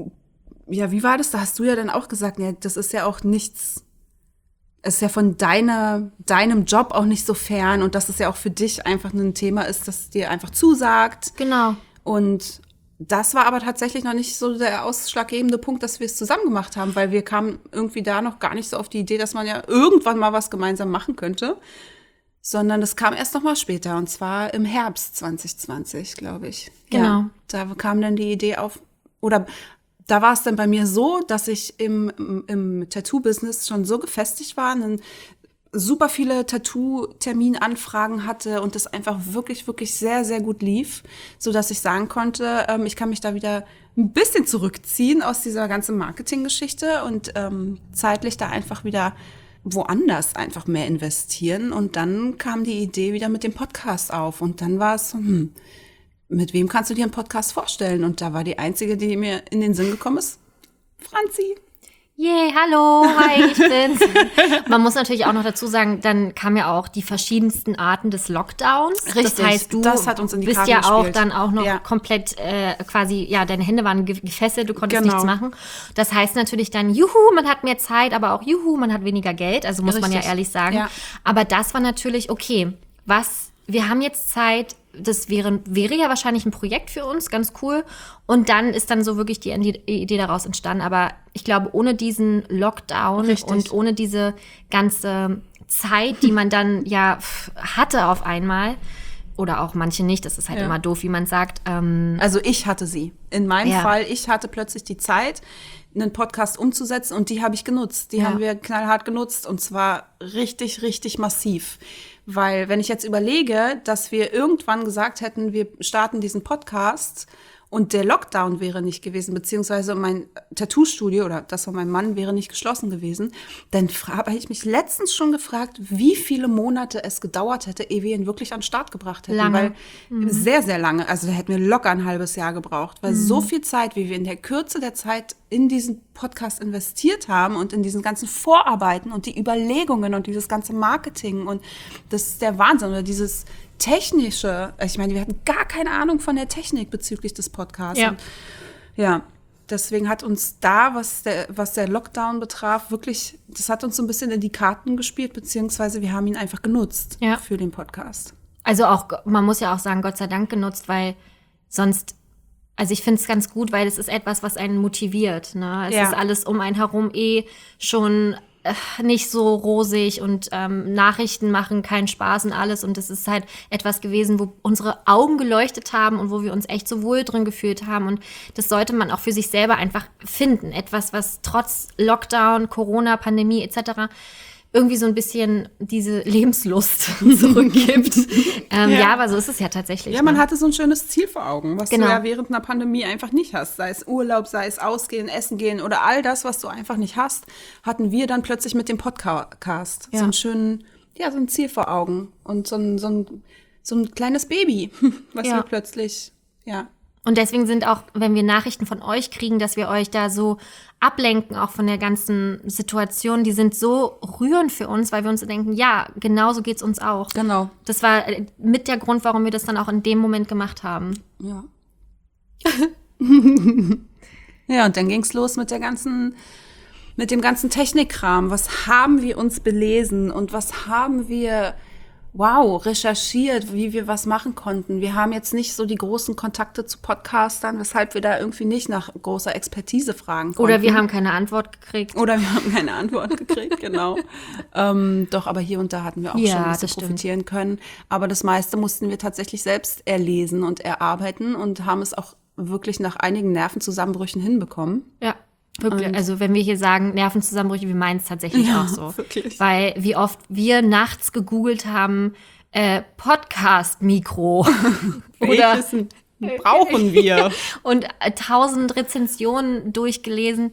ja, wie war das? Da hast du ja dann auch gesagt, ja, das ist ja auch nichts, es ist ja von deinem Job auch nicht so fern und dass es ja auch für dich einfach ein Thema ist, das dir einfach zusagt. Genau. Und das war aber tatsächlich noch nicht so der ausschlaggebende Punkt, dass wir es zusammen gemacht haben, weil wir kamen irgendwie da noch gar nicht so auf die Idee, dass man ja irgendwann mal was gemeinsam machen könnte, sondern das kam erst noch mal später und zwar im Herbst 2020, glaube ich. Genau. Ja, da kam dann die Idee auf, oder da war es dann bei mir so, dass ich im Tattoo-Business schon so gefestigt war, super viele Tattoo-Terminanfragen hatte und das einfach wirklich, wirklich sehr, sehr gut lief, so dass ich sagen konnte, ich kann mich da wieder ein bisschen zurückziehen aus dieser ganzen Marketinggeschichte und zeitlich da einfach wieder woanders einfach mehr investieren. Und dann kam die Idee wieder mit dem Podcast auf und dann war es so, mit wem kannst du dir einen Podcast vorstellen? Und da war die einzige, die mir in den Sinn gekommen ist, Franzi. Yay, hallo, hi, ich bin's. Man muss natürlich auch noch dazu sagen, dann kamen ja auch die verschiedensten Arten des Lockdowns. Richtig, das heißt, du das hat uns in die bist Karten ja gespielt. auch dann auch noch komplett quasi, ja, deine Hände waren gefesselt, du konntest nichts machen. Das heißt natürlich dann, juhu, man hat mehr Zeit, aber auch juhu, man hat weniger Geld, also muss man ja ehrlich sagen. Ja. Aber das war natürlich, okay, wir haben jetzt Zeit, das wäre ja wahrscheinlich ein Projekt für uns, ganz cool. Und dann ist dann so wirklich die Idee daraus entstanden. Aber ich glaube, ohne diesen Lockdown und ohne diese ganze Zeit, die man dann ja hatte auf einmal, oder auch manche nicht, das ist halt immer doof, wie man sagt. Also ich hatte sie. In meinem Fall, ich hatte plötzlich die Zeit, einen Podcast umzusetzen und die habe ich genutzt. Die haben wir knallhart genutzt und zwar richtig, richtig massiv. Weil wenn ich jetzt überlege, dass wir irgendwann gesagt hätten, wir starten diesen Podcast und der Lockdown wäre nicht gewesen, beziehungsweise mein Tattoo-Studio oder das von meinem Mann wäre nicht geschlossen gewesen, dann habe ich mich letztens schon gefragt, wie viele Monate es gedauert hätte, ehe wir ihn wirklich an den Start gebracht hätten. Lange. Weil sehr, sehr lange, also da hätten wir locker ein halbes Jahr gebraucht, weil so viel Zeit, wie wir in der Kürze der Zeit in diesen Podcast investiert haben und in diesen ganzen Vorarbeiten und die Überlegungen und dieses ganze Marketing und das ist der Wahnsinn oder dieses Technische. Ich meine, wir hatten gar keine Ahnung von der Technik bezüglich des Podcasts. Ja. Und ja, deswegen hat uns da, was der Lockdown betraf, wirklich, das hat uns so ein bisschen in die Karten gespielt, beziehungsweise wir haben ihn einfach genutzt für den Podcast. Also auch, man muss ja auch sagen, Gott sei Dank genutzt, weil sonst, also ich finde es ganz gut, weil es ist etwas, was einen motiviert. Ne? Es ist alles um einen herum schon nicht so rosig und Nachrichten machen keinen Spaß und alles. Und das ist halt etwas gewesen, wo unsere Augen geleuchtet haben und wo wir uns echt so wohl drin gefühlt haben. Und das sollte man auch für sich selber einfach finden. Etwas, was trotz Lockdown, Corona, Pandemie etc., irgendwie so ein bisschen diese Lebenslust zurückgibt. Ja, aber so ist es ja tatsächlich. Ja, man hatte so ein schönes Ziel vor Augen, was du ja während einer Pandemie einfach nicht hast. Sei es Urlaub, sei es Ausgehen, Essen gehen oder all das, was du einfach nicht hast, hatten wir dann plötzlich mit dem Podcast. So einen schönen, so ein Ziel vor Augen und so ein kleines Baby, was wir plötzlich, Und deswegen sind auch, wenn wir Nachrichten von euch kriegen, dass wir euch da so ablenken, auch von der ganzen Situation, die sind so rührend für uns, weil wir uns denken, ja, genau so geht's uns auch. Genau. Das war mit der Grund, warum wir das dann auch in dem Moment gemacht haben. Ja. Ja, und dann ging's los mit dem ganzen Technikkram. Was haben wir uns belesen und was haben wir recherchiert, wie wir was machen konnten. Wir haben jetzt nicht so die großen Kontakte zu Podcastern, weshalb wir da irgendwie nicht nach großer Expertise fragen konnten. Oder wir haben keine Antwort gekriegt. Genau. Doch, aber hier und da hatten wir auch schon ein bisschen profitieren können. Aber das meiste mussten wir tatsächlich selbst erlesen und erarbeiten und haben es auch wirklich nach einigen Nervenzusammenbrüchen hinbekommen. Ja. Wirklich, also wenn wir hier sagen Nervenzusammenbrüche, wir meinen es tatsächlich auch so. Wirklich. Weil wie oft wir nachts gegoogelt haben, Podcast-Mikro. Oder brauchen wir. Und 1000 Rezensionen durchgelesen.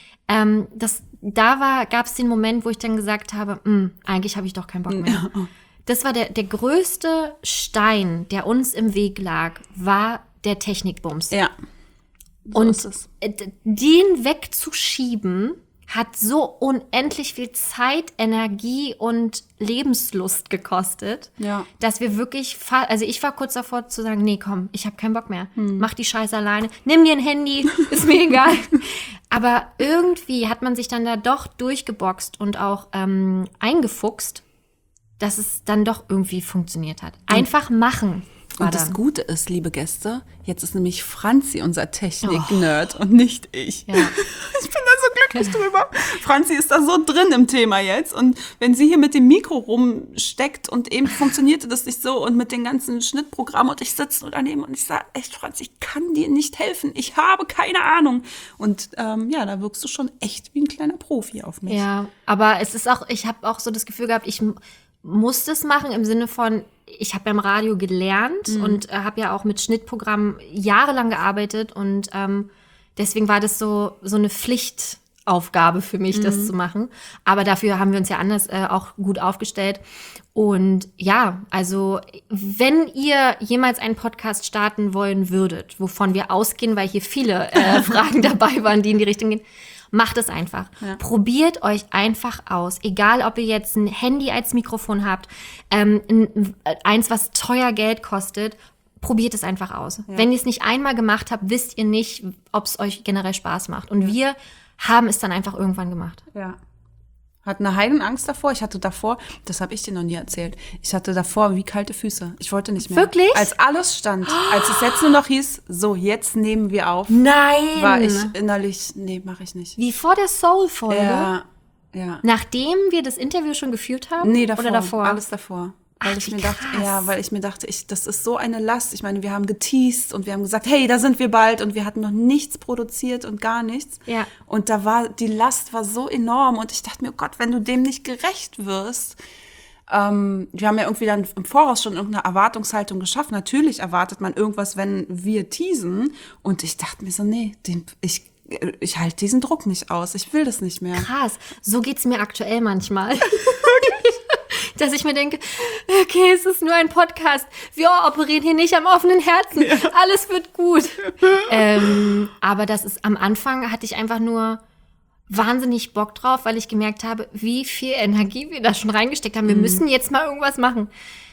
Gab es den Moment, wo ich dann gesagt habe, eigentlich habe ich doch keinen Bock mehr. Ja. Das war der größte Stein, der uns im Weg lag, war der Technikbums. Ja. So und den wegzuschieben, hat so unendlich viel Zeit, Energie und Lebenslust gekostet, dass wir wirklich, also ich war kurz davor zu sagen, nee, komm, ich habe keinen Bock mehr. Mach die Scheiße alleine. Nimm dir ein Handy, ist mir egal. Aber irgendwie hat man sich dann da doch durchgeboxt und auch eingefuchst, dass es dann doch irgendwie funktioniert hat. Einfach machen. Und das Gute ist, liebe Gäste, jetzt ist nämlich Franzi unser Technik-Nerd und nicht ich. Ja. Ich bin da so glücklich drüber. Franzi ist da so drin im Thema jetzt. Und wenn sie hier mit dem Mikro rumsteckt und eben funktionierte das nicht so und mit den ganzen Schnittprogrammen und ich sitze nur daneben und ich sage, echt, Franzi, ich kann dir nicht helfen. Ich habe keine Ahnung. Und da wirkst du schon echt wie ein kleiner Profi auf mich. Ja, aber es ist auch, ich habe auch so das Gefühl gehabt, ich muss das machen im Sinne von, ich habe beim Radio gelernt und habe ja auch mit Schnittprogrammen jahrelang gearbeitet und deswegen war das so eine Pflichtaufgabe für mich, das zu machen. Aber dafür haben wir uns ja anders auch gut aufgestellt. Und ja, also wenn ihr jemals einen Podcast starten wollen würdet, wovon wir ausgehen, weil hier viele Fragen dabei waren, die in die Richtung gehen, macht es einfach. Ja. Probiert euch einfach aus. Egal, ob ihr jetzt ein Handy als Mikrofon habt, eins, was teuer Geld kostet, probiert es einfach aus. Ja. Wenn ihr es nicht einmal gemacht habt, wisst ihr nicht, ob es euch generell Spaß macht. Und wir haben es dann einfach irgendwann gemacht. Ja. Hatte eine Heidenangst davor. Ich hatte davor, das habe ich dir noch nie erzählt, ich hatte davor wie kalte Füße. Ich wollte nicht mehr. Wirklich? Als alles stand, als es jetzt nur noch hieß, so, jetzt nehmen wir auf. Nein! War ich innerlich, nee, mache ich nicht. Wie vor der Soul-Folge? Ja. Nachdem wir das Interview schon geführt haben? Nee, davor. Oder davor? Alles davor. Weil ich mir dachte, das ist so eine Last. Ich meine, wir haben geteased und wir haben gesagt, hey, da sind wir bald und wir hatten noch nichts produziert und gar nichts. Ja. Und die Last war so enorm und ich dachte mir, oh Gott, wenn du dem nicht gerecht wirst. Wir haben ja irgendwie dann im Voraus schon irgendeine Erwartungshaltung geschaffen. Natürlich erwartet man irgendwas, wenn wir teasen. Und ich dachte mir so, nee, ich halte diesen Druck nicht aus. Ich will das nicht mehr. Krass. So geht's mir aktuell manchmal. Dass ich mir denke, okay, es ist nur ein Podcast. Wir operieren hier nicht am offenen Herzen. Ja. Alles wird gut. Aber das ist, am Anfang hatte ich einfach nur wahnsinnig Bock drauf, weil ich gemerkt habe, wie viel Energie wir da schon reingesteckt haben. Wir müssen jetzt mal irgendwas machen.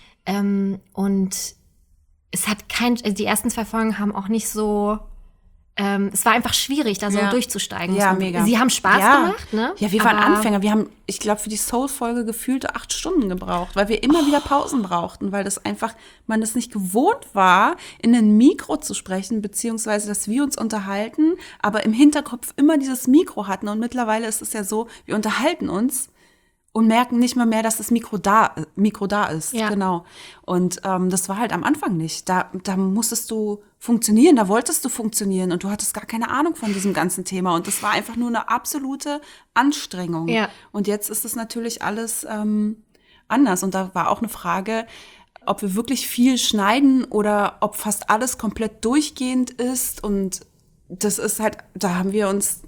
Und es hat die ersten 2 Folgen haben auch nicht so, es war einfach schwierig, da so durchzusteigen. Ja, mega. Sie haben Spaß gemacht, ne? Ja, wir waren Anfänger. Wir haben, ich glaube, für die Soul-Folge gefühlte 8 Stunden gebraucht, weil wir immer wieder Pausen brauchten, weil das einfach, man das nicht gewohnt war, in ein Mikro zu sprechen, beziehungsweise, dass wir uns unterhalten, aber im Hinterkopf immer dieses Mikro hatten. Und mittlerweile ist es ja so, wir unterhalten uns und merken nicht mal mehr, dass das Mikro da ist. Ja. Genau. Und das war halt am Anfang nicht. Da musstest du funktionieren, da wolltest du funktionieren und du hattest gar keine Ahnung von diesem ganzen Thema. Und das war einfach nur eine absolute Anstrengung. Ja. Und jetzt ist es natürlich alles anders. Und da war auch eine Frage, ob wir wirklich viel schneiden oder ob fast alles komplett durchgehend ist. Und das ist halt, da haben wir uns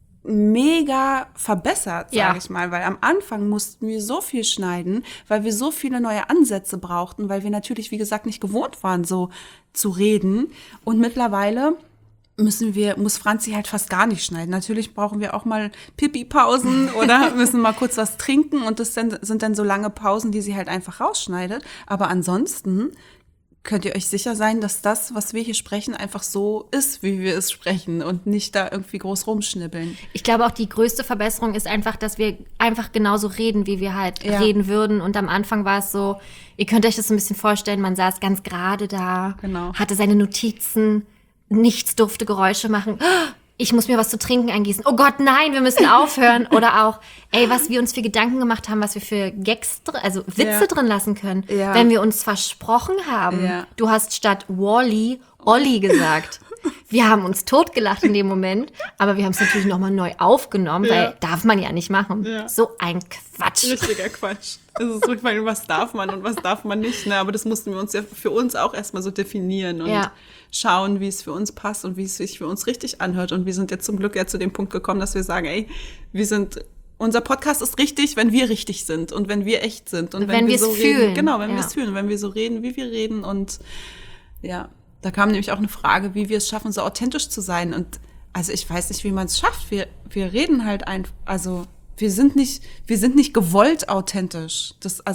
mega verbessert, sage ich mal, weil am Anfang mussten wir so viel schneiden, weil wir so viele neue Ansätze brauchten, weil wir natürlich, wie gesagt, nicht gewohnt waren, so zu reden. Und mittlerweile muss Franzi halt fast gar nicht schneiden. Natürlich brauchen wir auch mal Pipi-Pausen oder müssen mal kurz was trinken und das sind dann so lange Pausen, die sie halt einfach rausschneidet. Aber ansonsten könnt ihr euch sicher sein, dass das, was wir hier sprechen, einfach so ist, wie wir es sprechen und nicht da irgendwie groß rumschnibbeln. Ich glaube auch, die größte Verbesserung ist einfach, dass wir einfach genauso reden, wie wir halt reden würden. Und am Anfang war es so, ihr könnt euch das so ein bisschen vorstellen, man saß ganz gerade da, hatte seine Notizen, nichts durfte Geräusche machen. Ich muss mir was zu trinken eingießen. Oh Gott, nein, wir müssen aufhören. Oder auch, was wir uns für Gedanken gemacht haben, was wir für Gags, also Witze drin lassen können. Ja. Wenn wir uns versprochen haben, du hast statt Wally Olli gesagt. Wir haben uns totgelacht in dem Moment, aber wir haben es natürlich nochmal neu aufgenommen, weil darf man ja nicht machen. Ja. So ein Quatsch. Richtiger Quatsch. Es ist wirklich, was darf man und was darf man nicht. Ne? Aber das mussten wir uns ja für uns auch erstmal so definieren und schauen, wie es für uns passt und wie es sich für uns richtig anhört. Und wir sind jetzt zum Glück ja zu dem Punkt gekommen, dass wir sagen, unser Podcast ist richtig, wenn wir richtig sind und wenn wir echt sind. Und wenn wir so reden. Genau, wenn wir es fühlen, wenn wir so reden, wie wir reden. Und ja, da kam nämlich auch eine Frage, wie wir es schaffen, so authentisch zu sein. Und also ich weiß nicht, wie man es schafft. Wir reden halt einfach, also wir sind nicht gewollt authentisch.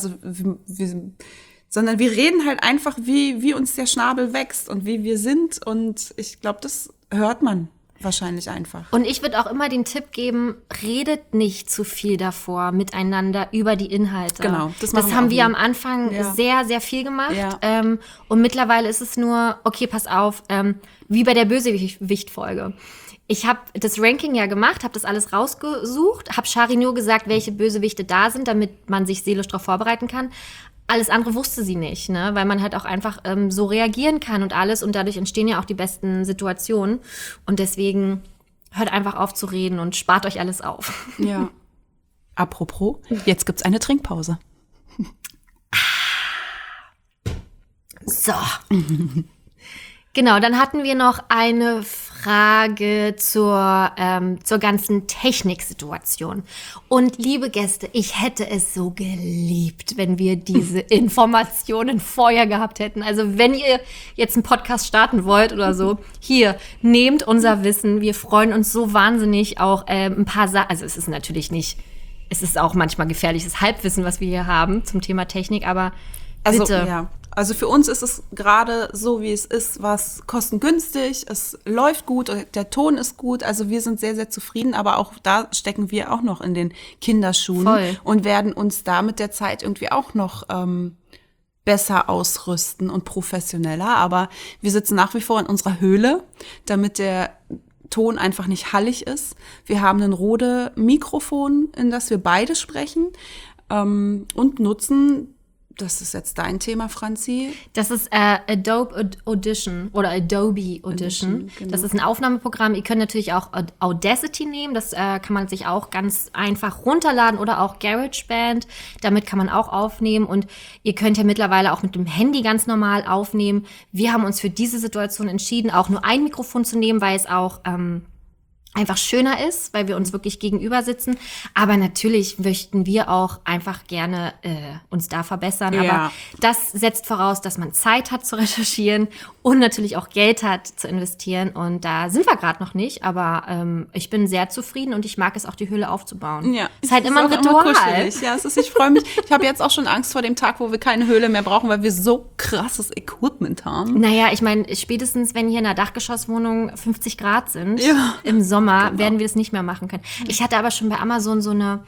Sondern wir reden halt einfach, wie uns der Schnabel wächst und wie wir sind. Und ich glaube, das hört man wahrscheinlich einfach. Und ich würde auch immer den Tipp geben, redet nicht zu viel davor miteinander über die Inhalte. Genau, das haben wir am Anfang sehr, sehr viel gemacht. Ja. Und mittlerweile ist es nur, okay, pass auf, wie bei der Bösewicht-Folge. Ich habe das Ranking ja gemacht, habe das alles rausgesucht, habe Shari nur gesagt, welche Bösewichte da sind, damit man sich seelisch darauf vorbereiten kann. Alles andere wusste sie nicht, ne? Weil man halt auch einfach so reagieren kann und alles. Und dadurch entstehen ja auch die besten Situationen. Und deswegen hört einfach auf zu reden und spart euch alles auf. Ja. Apropos, jetzt gibt's eine Trinkpause. So. Genau, dann hatten wir noch eine Frage zur ganzen Techniksituation. Und liebe Gäste, ich hätte es so geliebt, wenn wir diese Informationen vorher gehabt hätten. Also wenn ihr jetzt einen Podcast starten wollt oder so, hier, nehmt unser Wissen. Wir freuen uns so wahnsinnig auch ein paar Sachen. Also es ist natürlich nicht, es ist auch manchmal gefährliches Halbwissen, was wir hier haben zum Thema Technik, aber bitte. Also für uns ist es gerade so, wie es ist, was kostengünstig, es läuft gut, der Ton ist gut, also wir sind sehr, sehr zufrieden, aber auch da stecken wir auch noch in den Kinderschuhen. Voll. Und werden uns da mit der Zeit irgendwie auch noch besser ausrüsten und professioneller, aber wir sitzen nach wie vor in unserer Höhle, damit der Ton einfach nicht hallig ist. Wir haben ein Rode-Mikrofon, in das wir beide sprechen und nutzen. Das ist jetzt dein Thema, Franzi. Das ist Adobe Audition oder Adobe Audition. Genau. Das ist ein Aufnahmeprogramm. Ihr könnt natürlich auch Audacity nehmen. Das kann man sich auch ganz einfach runterladen oder auch GarageBand. Damit kann man auch aufnehmen. Und ihr könnt ja mittlerweile auch mit dem Handy ganz normal aufnehmen. Wir haben uns für diese Situation entschieden, auch nur ein Mikrofon zu nehmen, weil es auch einfach schöner ist, weil wir uns wirklich gegenüber sitzen. Aber natürlich möchten wir auch einfach gerne uns da verbessern. Ja. Aber das setzt voraus, dass man Zeit hat zu recherchieren und natürlich auch Geld hat zu investieren. Und da sind wir gerade noch nicht. Aber ich bin sehr zufrieden und ich mag es auch, die Höhle aufzubauen. Ja, ist halt immer ein Ritual. Ja, ich freue mich. Ich habe jetzt auch schon Angst vor dem Tag, wo wir keine Höhle mehr brauchen, weil wir so krasses Equipment haben. Naja, ich meine, spätestens, wenn hier in einer Dachgeschosswohnung 50 Grad sind im Sommer, werden wir das nicht mehr machen können. Ich hatte aber schon bei Amazon so eine,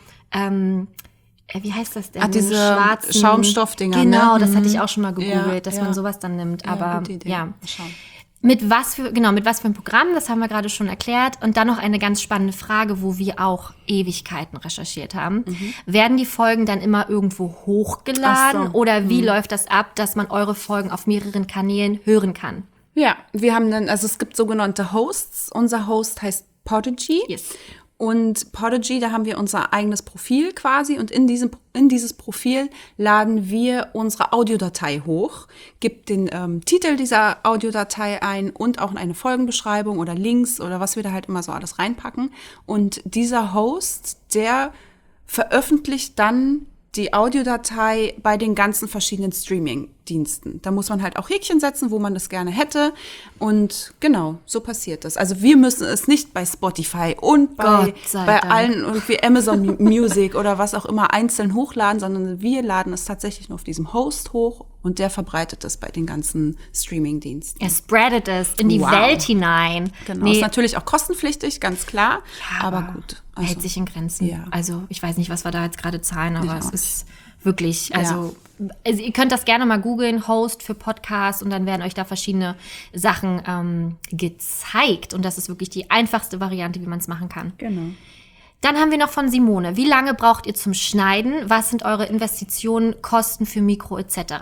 wie heißt das denn? Diese schwarzen Schaumstoffdinger. Genau, das hatte ich auch schon mal gegoogelt, dass man sowas dann nimmt. Aber gute Idee. Ja. Mit was für ein Programm, das haben wir gerade schon erklärt. Und dann noch eine ganz spannende Frage, wo wir auch Ewigkeiten recherchiert haben. Werden die Folgen dann immer irgendwo hochgeladen? Oder wie läuft das ab, dass man eure Folgen auf mehreren Kanälen hören kann? Ja, wir haben dann, also es gibt sogenannte Hosts. Unser Host heißt Podigy. Yes. Und Podigy, da haben wir unser eigenes Profil quasi und in dieses Profil laden wir unsere Audiodatei hoch, gibt den Titel dieser Audiodatei ein und auch eine Folgenbeschreibung oder Links oder was wir da halt immer so alles reinpacken. Und dieser Host, der veröffentlicht dann die Audiodatei bei den ganzen verschiedenen Streaming-Diensten. Da muss man halt auch Häkchen setzen, wo man das gerne hätte. Und genau, so passiert das. Also wir müssen es nicht bei Spotify und bei allen irgendwie Amazon Music oder was auch immer einzeln hochladen, sondern wir laden es tatsächlich nur auf diesem Host hoch und der verbreitet es bei den ganzen Streaming-Diensten. Er spreadet es in die Welt hinein. Genau, ist natürlich auch kostenpflichtig, ganz klar, ja, aber gut. Also, hält sich in Grenzen. Ja. Also ich weiß nicht, was wir da jetzt gerade zahlen, aber es ist wirklich, also ihr könnt das gerne mal googeln, Host für Podcasts und dann werden euch da verschiedene Sachen gezeigt und das ist wirklich die einfachste Variante, wie man es machen kann. Genau. Dann haben wir noch von Simone. Wie lange braucht ihr zum Schneiden? Was sind eure Investitionen, Kosten für Mikro etc.?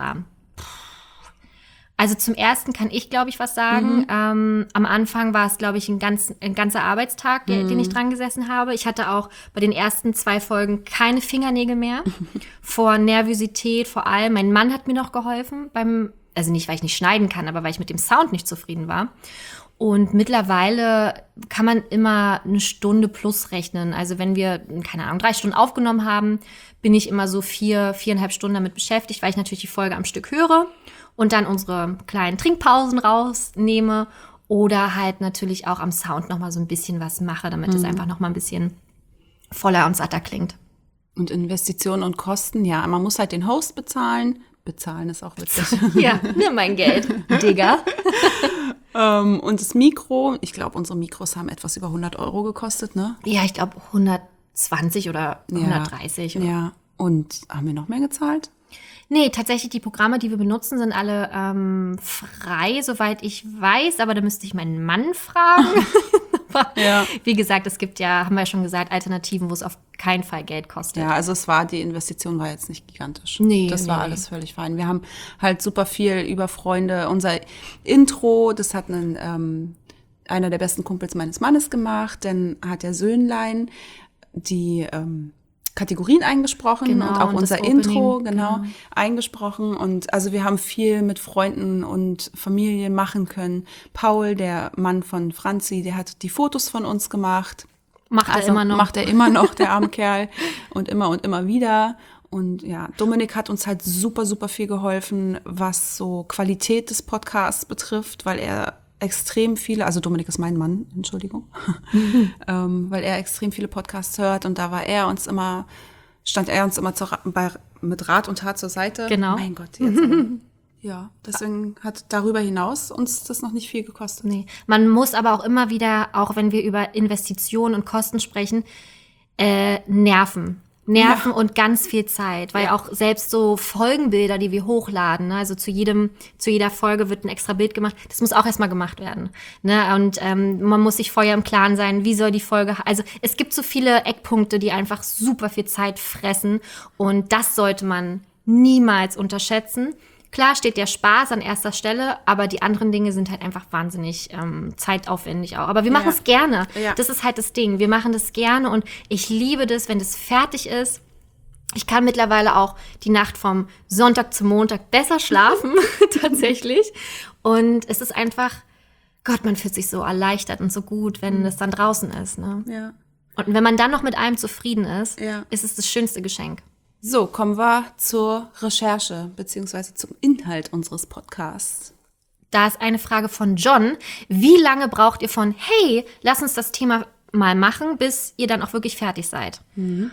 Also zum Ersten kann ich, glaube ich, was sagen. Am Anfang war es, glaube ich, ein ganzer Arbeitstag, den ich dran gesessen habe. Ich hatte auch bei den ersten 2 Folgen keine Fingernägel mehr. Vor Nervosität vor allem. Mein Mann hat mir noch geholfen, also nicht, weil ich nicht schneiden kann, aber weil ich mit dem Sound nicht zufrieden war. Und mittlerweile kann man immer 1 Stunde plus rechnen. Also wenn wir, keine Ahnung, 3 Stunden aufgenommen haben, bin ich immer so 4,5 Stunden damit beschäftigt, weil ich natürlich die Folge am Stück höre und dann unsere kleinen Trinkpausen rausnehme oder halt natürlich auch am Sound noch mal so ein bisschen was mache, damit es einfach noch mal ein bisschen voller und satter klingt. Und Investitionen und Kosten, ja, man muss halt den Host bezahlen. Bezahlen ist auch witzig. Ja, nimm mein Geld, Digga. Und das Mikro, ich glaube, unsere Mikros haben etwas über 100 € gekostet, ne? Ja, ich glaube 120 oder 130. Oder. Ja, und haben wir noch mehr gezahlt? Nee, tatsächlich, die Programme, die wir benutzen, sind alle frei, soweit ich weiß. Aber da müsste ich meinen Mann fragen. Ja. Wie gesagt, es gibt ja, haben wir ja schon gesagt, Alternativen, wo es auf keinen Fall Geld kostet. Ja, also die Investition war jetzt nicht gigantisch. Nee, das war alles völlig fein. Wir haben halt super viel über Freunde. Unser Intro, das hat einer der besten Kumpels meines Mannes gemacht. Dann hat der Söhnlein die Kategorien eingesprochen und auch unser Intro eingesprochen. Und also wir haben viel mit Freunden und Familie machen können. Paul, der Mann von Franzi, der hat die Fotos von uns gemacht. Macht er immer noch, der arme Kerl. Und immer wieder. Und ja, Dominik hat uns halt super, super viel geholfen, was so Qualität des Podcasts betrifft, weil er extrem viele, also Dominik ist mein Mann, Entschuldigung, weil er extrem viele Podcasts hört und da stand er uns immer mit Rat und Tat zur Seite. Genau. Mein Gott, jetzt. Ja, deswegen hat darüber hinaus uns das noch nicht viel gekostet. Nee, man muss aber auch immer wieder, auch wenn wir über Investitionen und Kosten sprechen, Nerven und ganz viel Zeit, weil auch selbst so Folgenbilder, die wir hochladen, ne, also zu jeder Folge wird ein extra Bild gemacht, das muss auch erstmal gemacht werden, ne, und man muss sich vorher im Klaren sein, wie soll die Folge, also es gibt so viele Eckpunkte, die einfach super viel Zeit fressen und das sollte man niemals unterschätzen. Klar steht der Spaß an erster Stelle, aber die anderen Dinge sind halt einfach wahnsinnig zeitaufwendig auch. Aber wir machen es gerne. Ja. Das ist halt das Ding. Wir machen das gerne und ich liebe das, wenn das fertig ist. Ich kann mittlerweile auch die Nacht vom Sonntag zum Montag besser schlafen, tatsächlich. Und es ist einfach, Gott, man fühlt sich so erleichtert und so gut, wenn es dann draußen ist. Ne? Ja. Und wenn man dann noch mit allem zufrieden ist, ist es das schönste Geschenk. So, kommen wir zur Recherche beziehungsweise zum Inhalt unseres Podcasts. Da ist eine Frage von John. Wie lange braucht ihr von, hey, lass uns das Thema mal machen, bis ihr dann auch wirklich fertig seid?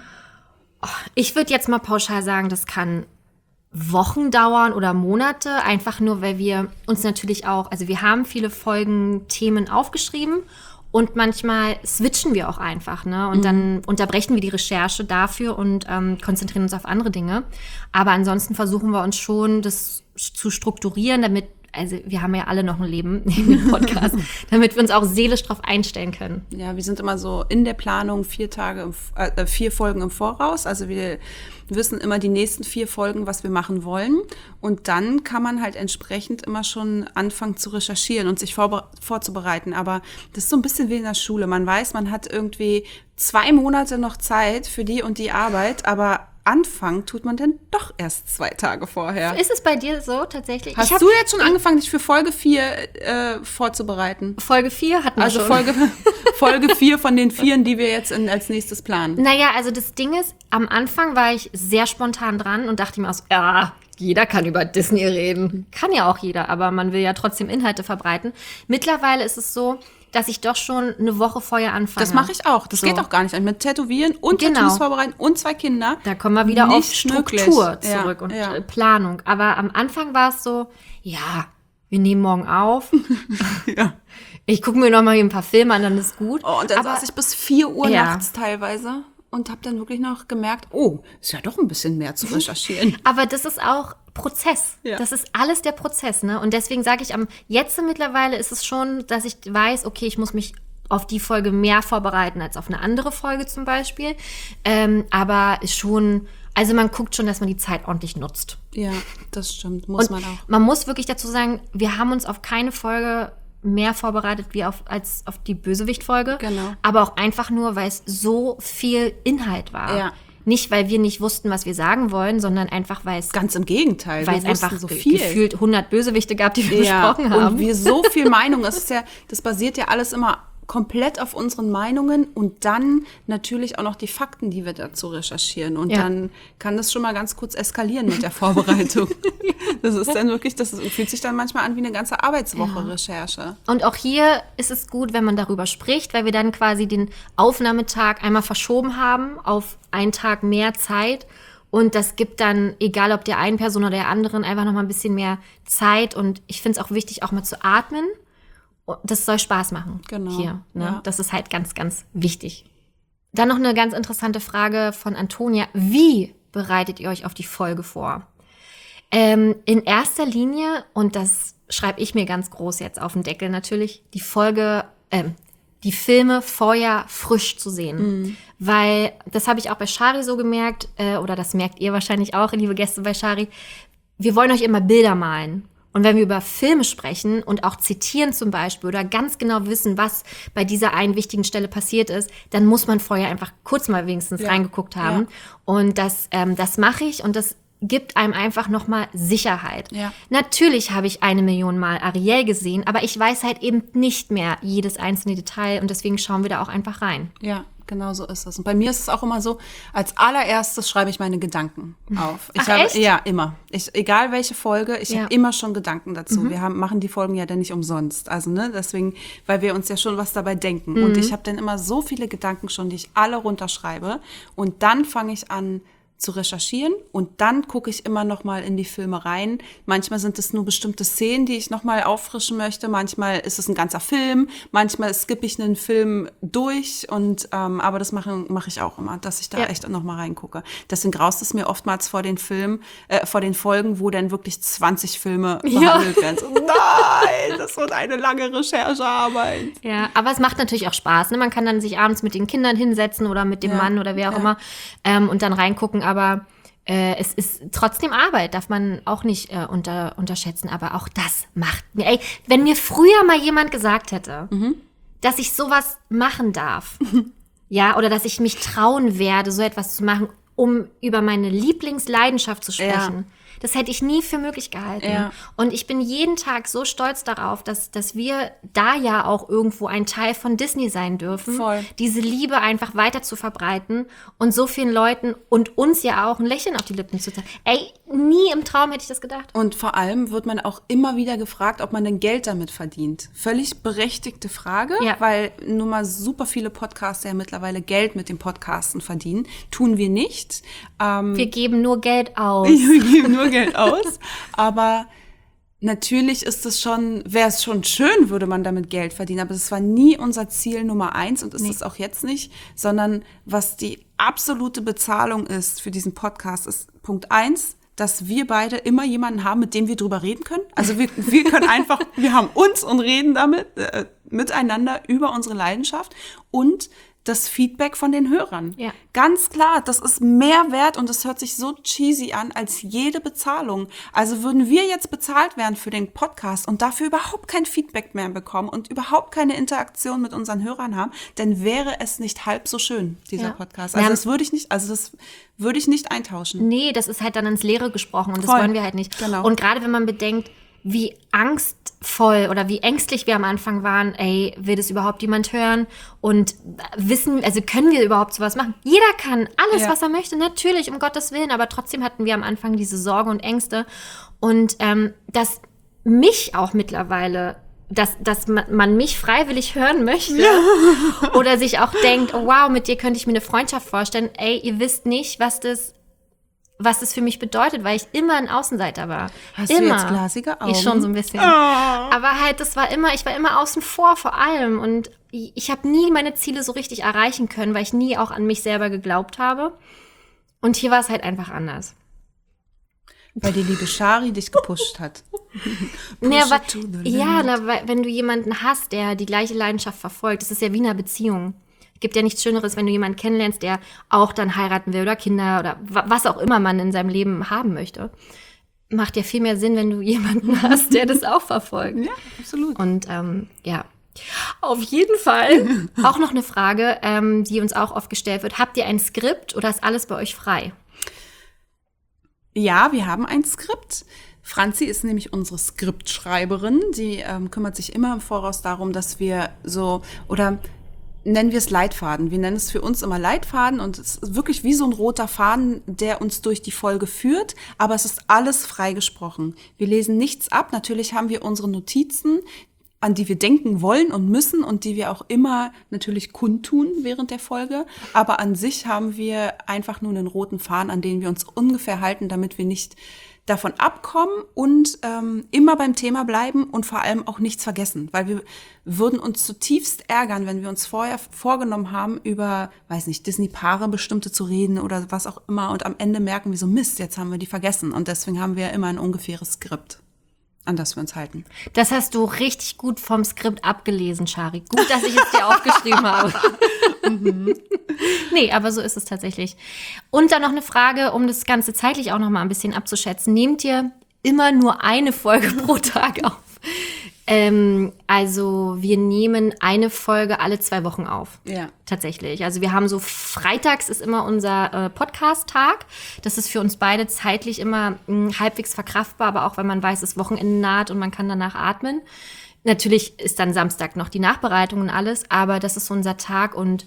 Ich würde jetzt mal pauschal sagen, das kann Wochen dauern oder Monate, einfach nur, weil wir uns natürlich auch, also wir haben viele Folgen, Themen aufgeschrieben und manchmal switchen wir auch einfach, ne? Und dann unterbrechen wir die Recherche dafür und konzentrieren uns auf andere Dinge. Aber ansonsten versuchen wir uns schon, das zu strukturieren, damit also wir haben ja alle noch ein Leben neben dem Podcast, damit wir uns auch seelisch drauf einstellen können. Ja, wir sind immer so in der Planung 4 Folgen im Voraus. Also wir wissen immer die nächsten 4 Folgen, was wir machen wollen. Und dann kann man halt entsprechend immer schon anfangen zu recherchieren und sich vorzubereiten. Aber das ist so ein bisschen wie in der Schule. Man weiß, man hat irgendwie 2 Monate noch Zeit für die und die Arbeit, aber anfangen tut man dann doch erst 2 Tage vorher. Ist es bei dir so tatsächlich? Hast du jetzt schon angefangen, dich für Folge 4 vorzubereiten? Folge 4 hatten wir schon. Also Folge 4 von den 4, die wir jetzt als nächstes planen. Naja, also das Ding ist, am Anfang war ich sehr spontan dran und dachte mir auch so, jeder kann über Disney reden. Kann ja auch jeder, aber man will ja trotzdem Inhalte verbreiten. Mittlerweile ist es so, dass ich doch schon eine Woche vorher anfange. Das mache ich auch. Das geht auch gar nicht. Mit Tätowieren und Tattoos vorbereiten und 2 Kinder. Da kommen wir wieder auf Struktur zurück und Planung. Aber am Anfang war es so, wir nehmen morgen auf. Ich gucke mir noch mal ein paar Filme an, dann ist gut. Oh, und dann saß ich bis 4 Uhr nachts teilweise und habe dann wirklich noch gemerkt, ist ja doch ein bisschen mehr zu recherchieren. Aber das ist auch Prozess. Ja. Das ist alles der Prozess, ne? Und deswegen sage ich, jetzt mittlerweile ist es schon, dass ich weiß, okay, ich muss mich auf die Folge mehr vorbereiten als auf eine andere Folge zum Beispiel. Aber schon, also man guckt schon, dass man die Zeit ordentlich nutzt. Ja, das stimmt, muss man auch. Man muss wirklich dazu sagen, wir haben uns auf keine Folge mehr vorbereitet als auf die Bösewicht-Folge. Genau. Aber auch einfach nur, weil es so viel Inhalt war. Ja. Nicht, weil wir nicht wussten, was wir sagen wollen, sondern einfach, weil es... Ganz im Gegenteil. Weil es einfach so gefühlt 100 Bösewichte gab, die wir besprochen haben. Und wir so viel Meinung. Das basiert ja alles immer komplett auf unseren Meinungen und dann natürlich auch noch die Fakten, die wir dazu recherchieren. Und dann kann das schon mal ganz kurz eskalieren mit der Vorbereitung. Das ist dann wirklich, fühlt sich dann manchmal an wie eine ganze Arbeitswoche Recherche. Und auch hier ist es gut, wenn man darüber spricht, weil wir dann quasi den Aufnahmetag einmal verschoben haben auf einen Tag mehr Zeit. Und das gibt dann, egal ob der einen Person oder der anderen, einfach noch mal ein bisschen mehr Zeit. Und ich finde es auch wichtig, auch mal zu atmen. Das soll Spaß machen hier. Ne? Ja. Das ist halt ganz, ganz wichtig. Dann noch eine ganz interessante Frage von Antonia. Wie bereitet ihr euch auf die Folge vor? In erster Linie, und das schreibe ich mir ganz groß jetzt auf den Deckel natürlich, die Filme vorher frisch zu sehen. Mhm. Weil, das habe ich auch bei Shari so gemerkt, oder das merkt ihr wahrscheinlich auch, liebe Gäste bei Shari, wir wollen euch immer Bilder malen. Und wenn wir über Filme sprechen und auch zitieren zum Beispiel oder ganz genau wissen, was bei dieser einen wichtigen Stelle passiert ist, dann muss man vorher einfach kurz mal wenigstens reingeguckt haben. Ja. Und das mache ich und das gibt einem einfach nochmal Sicherheit. Ja. Natürlich habe ich 1 Million Mal Ariel gesehen, aber ich weiß halt eben nicht mehr jedes einzelne Detail und deswegen schauen wir da auch einfach rein. Ja, genau so ist es. Und bei mir ist es auch immer so, als allererstes schreibe ich meine Gedanken auf. Echt? Ja, immer. Egal welche Folge, ich habe immer schon Gedanken dazu. Mhm. Wir machen die Folgen ja dann nicht umsonst. Also, deswegen, weil wir uns ja schon was dabei denken. Mhm. Und ich habe dann immer so viele Gedanken schon, die ich alle runterschreibe. Und dann fange ich an zu recherchieren und dann gucke ich immer noch mal in die Filme rein. Manchmal sind es nur bestimmte Szenen, die ich noch mal auffrischen möchte. Manchmal ist es ein ganzer Film. Manchmal skippe ich einen Film durch und aber das mache ich auch immer, dass ich da echt noch mal reingucke. Deswegen graust es mir oftmals vor den Folgen, wo dann wirklich 20 Filme behandelt werden. So, nein, das wird eine lange Recherchearbeit. Ja, aber es macht natürlich auch Spaß. Ne? Man kann dann sich abends mit den Kindern hinsetzen oder mit dem Mann oder wer auch immer und dann reingucken. Aber es ist trotzdem Arbeit, darf man auch nicht unterschätzen. Aber auch das macht mir, wenn mir früher mal jemand gesagt hätte, dass ich sowas machen darf, oder dass ich mich trauen werde, so etwas zu machen, um über meine Lieblingsleidenschaft zu sprechen. Das hätte ich nie für möglich gehalten. Ja. Und ich bin jeden Tag so stolz darauf, dass wir da ja auch irgendwo ein Teil von Disney sein dürfen. Voll. Diese Liebe einfach weiter zu verbreiten und so vielen Leuten und uns ja auch ein Lächeln auf die Lippen zu zeigen. Nie im Traum hätte ich das gedacht. Und vor allem wird man auch immer wieder gefragt, ob man denn Geld damit verdient. Völlig berechtigte Frage, weil nun mal super viele Podcaster ja mittlerweile Geld mit dem Podcasten verdienen. Tun wir nicht. Wir geben nur Geld aus. Wir geben nur Geld aus, aber natürlich wäre es schon schön, würde man damit Geld verdienen, aber das war nie unser Ziel Nummer 1 und ist es auch jetzt nicht, sondern was die absolute Bezahlung ist für diesen Podcast ist Punkt 1, dass wir beide immer jemanden haben, mit dem wir drüber reden können. Also wir können einfach, wir haben uns und reden damit miteinander über unsere Leidenschaft und das Feedback von den Hörern. Ja. Ganz klar, das ist mehr wert und das hört sich so cheesy an als jede Bezahlung. Also würden wir jetzt bezahlt werden für den Podcast und dafür überhaupt kein Feedback mehr bekommen und überhaupt keine Interaktion mit unseren Hörern haben, dann wäre es nicht halb so schön, dieser Podcast. Also das würde ich nicht eintauschen. Nee, das ist halt dann ins Leere gesprochen und Voll. das wollen wir halt nicht. Genau. Und gerade wenn man bedenkt, wie angstvoll oder wie ängstlich wir am Anfang waren, will das überhaupt jemand hören und wissen, also können wir überhaupt sowas machen? Jeder kann alles, was er möchte, natürlich, um Gottes Willen, aber trotzdem hatten wir am Anfang diese Sorgen und Ängste und dass mich auch mittlerweile, dass man mich freiwillig hören möchte oder sich auch denkt, oh, wow, mit dir könnte ich mir eine Freundschaft vorstellen, ihr wisst nicht, was das für mich bedeutet, weil ich immer ein Außenseiter war. Hast immer. du jetzt glasige Augen? Ich schon so ein bisschen. Aber halt, ich war immer außen vor allem und ich habe nie meine Ziele so richtig erreichen können, weil ich nie auch an mich selber geglaubt habe. Und hier war es halt einfach anders. Weil die liebe Shari dich gepusht hat. Wenn du jemanden hast, der die gleiche Leidenschaft verfolgt, das ist ja wie eine Beziehung. Gibt ja nichts Schöneres, wenn du jemanden kennenlernst, der auch dann heiraten will oder Kinder oder was auch immer man in seinem Leben haben möchte. Macht ja viel mehr Sinn, wenn du jemanden hast, der das auch verfolgt. Ja, absolut. Und auf jeden Fall auch noch eine Frage, die uns auch oft gestellt wird. Habt ihr ein Skript oder ist alles bei euch frei? Ja, wir haben ein Skript. Franzi ist nämlich unsere Skriptschreiberin. Die kümmert sich immer im Voraus darum, dass wir nennen wir es Leitfaden. Wir nennen es für uns immer Leitfaden und es ist wirklich wie so ein roter Faden, der uns durch die Folge führt, aber es ist alles freigesprochen. Wir lesen nichts ab. Natürlich haben wir unsere Notizen, an die wir denken wollen und müssen und die wir auch immer natürlich kundtun während der Folge. Aber an sich haben wir einfach nur einen roten Faden, an den wir uns ungefähr halten, damit wir nicht davon abkommen und immer beim Thema bleiben und vor allem auch nichts vergessen. Weil wir würden uns zutiefst ärgern, wenn wir uns vorher vorgenommen haben, über, Disney-Paare bestimmte zu reden oder was auch immer und am Ende merken wir so, Mist, jetzt haben wir die vergessen. Und deswegen haben wir immer ein ungefähres Skript, an das wir uns halten. Das hast du richtig gut vom Skript abgelesen, Shari. Gut, dass ich es dir aufgeschrieben habe. Nee, aber so ist es tatsächlich. Und dann noch eine Frage, um das Ganze zeitlich auch noch mal ein bisschen abzuschätzen. Nehmt ihr immer nur eine Folge pro Tag auf? Also wir nehmen eine Folge alle 2 Wochen auf. Ja. Tatsächlich. Also wir haben so freitags ist immer unser Podcast-Tag. Das ist für uns beide zeitlich immer halbwegs verkraftbar, aber auch wenn man weiß, das Wochenende naht und man kann danach atmen. Natürlich ist dann Samstag noch die Nachbereitung und alles, aber das ist so unser Tag und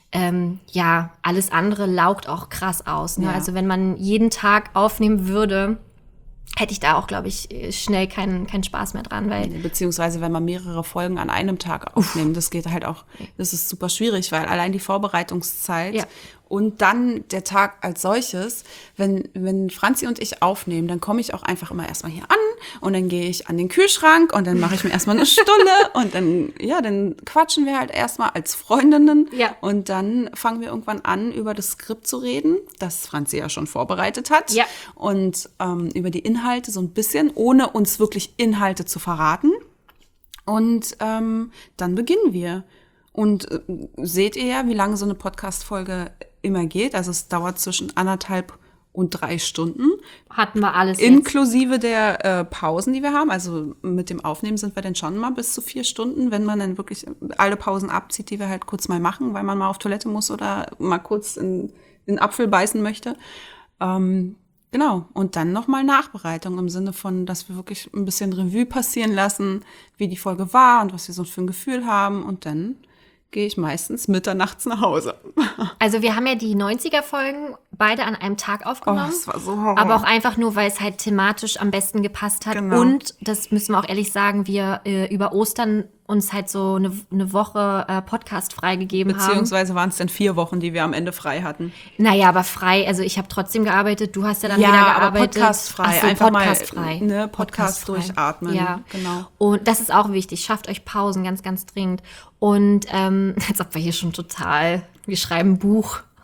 alles andere laugt auch krass aus. Ne? Ja. Also wenn man jeden Tag aufnehmen würde, hätte ich da auch, glaube ich, schnell keinen Spaß mehr dran. Beziehungsweise, wenn man mehrere Folgen an einem Tag aufnimmt, das geht halt auch, das ist super schwierig, weil allein die Vorbereitungszeit und dann der Tag als solches, wenn Franzi und ich aufnehmen, dann komme ich auch einfach immer erstmal hier an und dann gehe ich an den Kühlschrank und dann mache ich mir erstmal eine Stunde und dann quatschen wir halt erstmal als Freundinnen und dann fangen wir irgendwann an, über das Skript zu reden, das Franzi ja schon vorbereitet hat und über die Inhalte so ein bisschen, ohne uns wirklich Inhalte zu verraten und dann beginnen wir. Und seht ihr ja, wie lange so eine Podcast-Folge immer geht. Also es dauert zwischen 1,5 und 3 Stunden. Hatten wir alles inklusive jetzt. Der Pausen, die wir haben. Also mit dem Aufnehmen sind wir dann schon mal bis zu 4 Stunden, wenn man dann wirklich alle Pausen abzieht, die wir halt kurz mal machen, weil man mal auf Toilette muss oder mal kurz in den Apfel beißen möchte. Genau. Und dann nochmal Nachbereitung im Sinne von, dass wir wirklich ein bisschen Revue passieren lassen, wie die Folge war und was wir so für ein Gefühl haben. Und dann gehe ich meistens mitternachts nach Hause. Also wir haben ja die 90er-Folgen beide an einem Tag aufgenommen. Das war so Horror. Aber auch einfach nur, weil es halt thematisch am besten gepasst hat. Genau. Und, das müssen wir auch ehrlich sagen, wir über Ostern uns halt so eine Woche Podcast freigegeben haben. Beziehungsweise waren es dann 4 Wochen, die wir am Ende frei hatten. Naja, aber frei, also ich habe trotzdem gearbeitet, du hast ja dann wieder gearbeitet. Aber podcastfrei, einfach podcastfrei. Mal Podcast durchatmen. Ja, genau. Und das ist auch wichtig, schafft euch Pausen, ganz, ganz dringend. Und als ob wir hier schon wir schreiben ein Buch,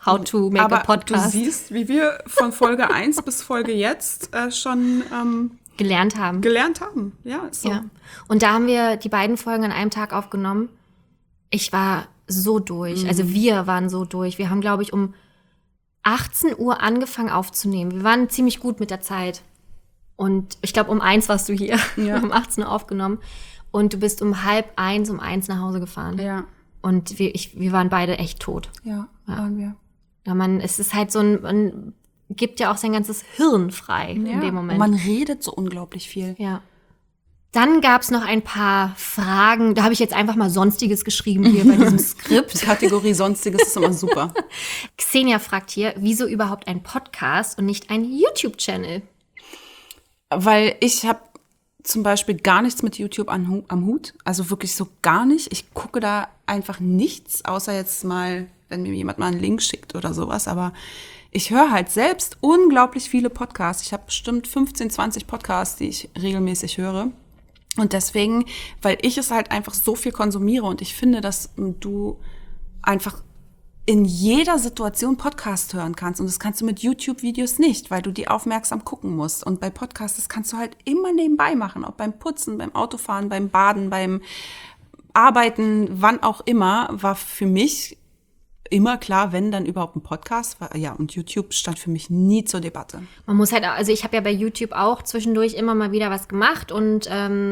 How to make a Podcast. Du siehst, wie wir von Folge 1 bis Folge jetzt schon gelernt haben. Ja, ist so. Ja. Und da haben wir die beiden Folgen an einem Tag aufgenommen. Ich war so durch. Also wir waren so durch. Wir haben, glaube ich, um 18 Uhr angefangen aufzunehmen. Wir waren ziemlich gut mit der Zeit. Und ich glaube, um 1 warst du hier. Ja. Wir haben um 18 Uhr aufgenommen. Und du bist um 12:30, um 1 nach Hause gefahren. Ja. Und wir waren beide echt tot. Ja, waren wir. Ja, es ist halt so man gibt ja auch sein ganzes Hirn frei in dem Moment. Und man redet so unglaublich viel. Ja. Dann gab es noch ein paar Fragen. Da habe ich jetzt einfach mal Sonstiges geschrieben hier bei diesem Skript. Die Kategorie Sonstiges ist immer super. Xenia fragt hier, wieso überhaupt ein Podcast und nicht ein YouTube-Channel? Weil ich habe zum Beispiel gar nichts mit YouTube am Hut. Also wirklich so gar nicht. Ich gucke da einfach nichts, außer jetzt mal, wenn mir jemand mal einen Link schickt oder sowas. Aber ich höre halt selbst unglaublich viele Podcasts. Ich habe bestimmt 15, 20 Podcasts, die ich regelmäßig höre. Und deswegen, weil ich es halt einfach so viel konsumiere und ich finde, dass du einfach in jeder Situation Podcast hören kannst. Und das kannst du mit YouTube-Videos nicht, weil du die aufmerksam gucken musst. Und bei Podcasts, das kannst du halt immer nebenbei machen. Ob beim Putzen, beim Autofahren, beim Baden, beim Arbeiten, wann auch immer, war für mich immer klar, wenn dann überhaupt ein Podcast war. Ja, und YouTube stand für mich nie zur Debatte. Man muss halt, also ich habe ja bei YouTube auch zwischendurch immer mal wieder was gemacht. Und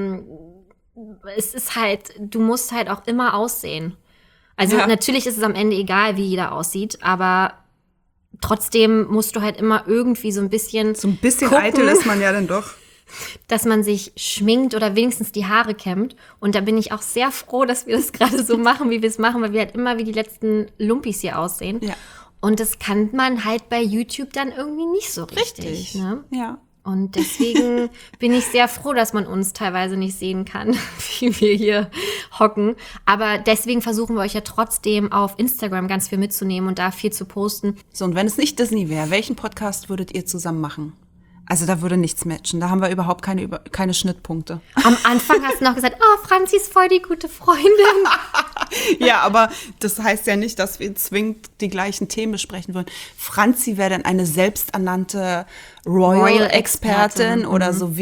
es ist halt, du musst halt auch immer aussehen. Also natürlich ist es am Ende egal, wie jeder aussieht, aber trotzdem musst du halt immer irgendwie so ein bisschen gucken, eitel ist man ja dann doch. Dass man sich schminkt oder wenigstens die Haare kämmt. Und da bin ich auch sehr froh, dass wir das gerade so machen, wie wir es machen, weil wir halt immer wie die letzten Lumpis hier aussehen. Ja. Und das kann man halt bei YouTube dann irgendwie nicht so richtig. Ne? Ja. Und deswegen bin ich sehr froh, dass man uns teilweise nicht sehen kann, wie wir hier hocken. Aber deswegen versuchen wir euch ja trotzdem auf Instagram ganz viel mitzunehmen und da viel zu posten. So, und wenn es nicht Disney wäre, welchen Podcast würdet ihr zusammen machen? Also da würde nichts matchen. Da haben wir überhaupt keine Schnittpunkte. Am Anfang hast du noch gesagt, oh, Franzi ist voll die gute Freundin. Ja, aber das heißt ja nicht, dass wir zwingend die gleichen Themen besprechen würden. Franzi wäre dann eine selbsternannte Royal-Expertin oder so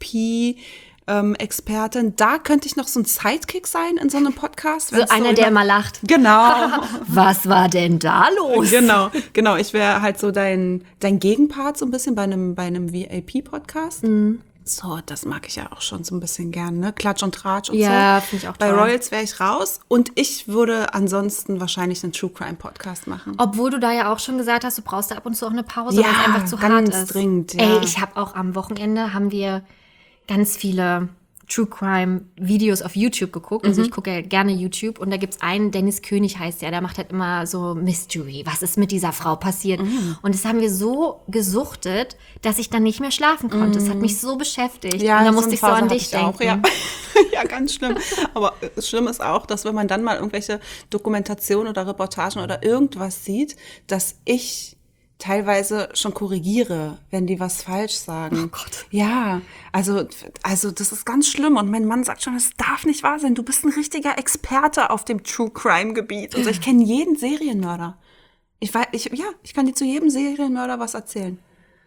VIP-Expertin. Da könnte ich noch so ein Sidekick sein in so einem Podcast. So einer, der immer lacht. Genau. Was war denn da los? Genau. Ich wäre halt so dein Gegenpart so ein bisschen bei einem VIP-Podcast. Mhm. So, das mag ich ja auch schon so ein bisschen gern, ne? Klatsch und Tratsch und so. Ja, finde ich auch toll. Bei Royals wäre ich raus und ich würde ansonsten wahrscheinlich einen True Crime Podcast machen. Obwohl du da ja auch schon gesagt hast, du brauchst da ab und zu auch eine Pause, weil es einfach zu hart ist. Ganz dringend, ja. Ey, ich habe auch am Wochenende haben wir ganz viele True Crime Videos auf YouTube geguckt. Also ich gucke ja gerne YouTube und da gibt's einen, Dennis König heißt der macht halt immer so Mystery. Was ist mit dieser Frau passiert? Und das haben wir so gesuchtet, dass ich dann nicht mehr schlafen konnte. Das hat mich so beschäftigt. Ja, und da musste ich so an dich denken. Auch, ja. Ja, ganz schlimm. Aber schlimm ist auch, dass wenn man dann mal irgendwelche Dokumentationen oder Reportagen oder irgendwas sieht, dass ich teilweise schon korrigiere, wenn die was falsch sagen. Oh Gott. Ja, also das ist ganz schlimm. Und mein Mann sagt schon, das darf nicht wahr sein. Du bist ein richtiger Experte auf dem True-Crime-Gebiet. Und ich kenne jeden Serienmörder. Ich kann dir zu jedem Serienmörder was erzählen.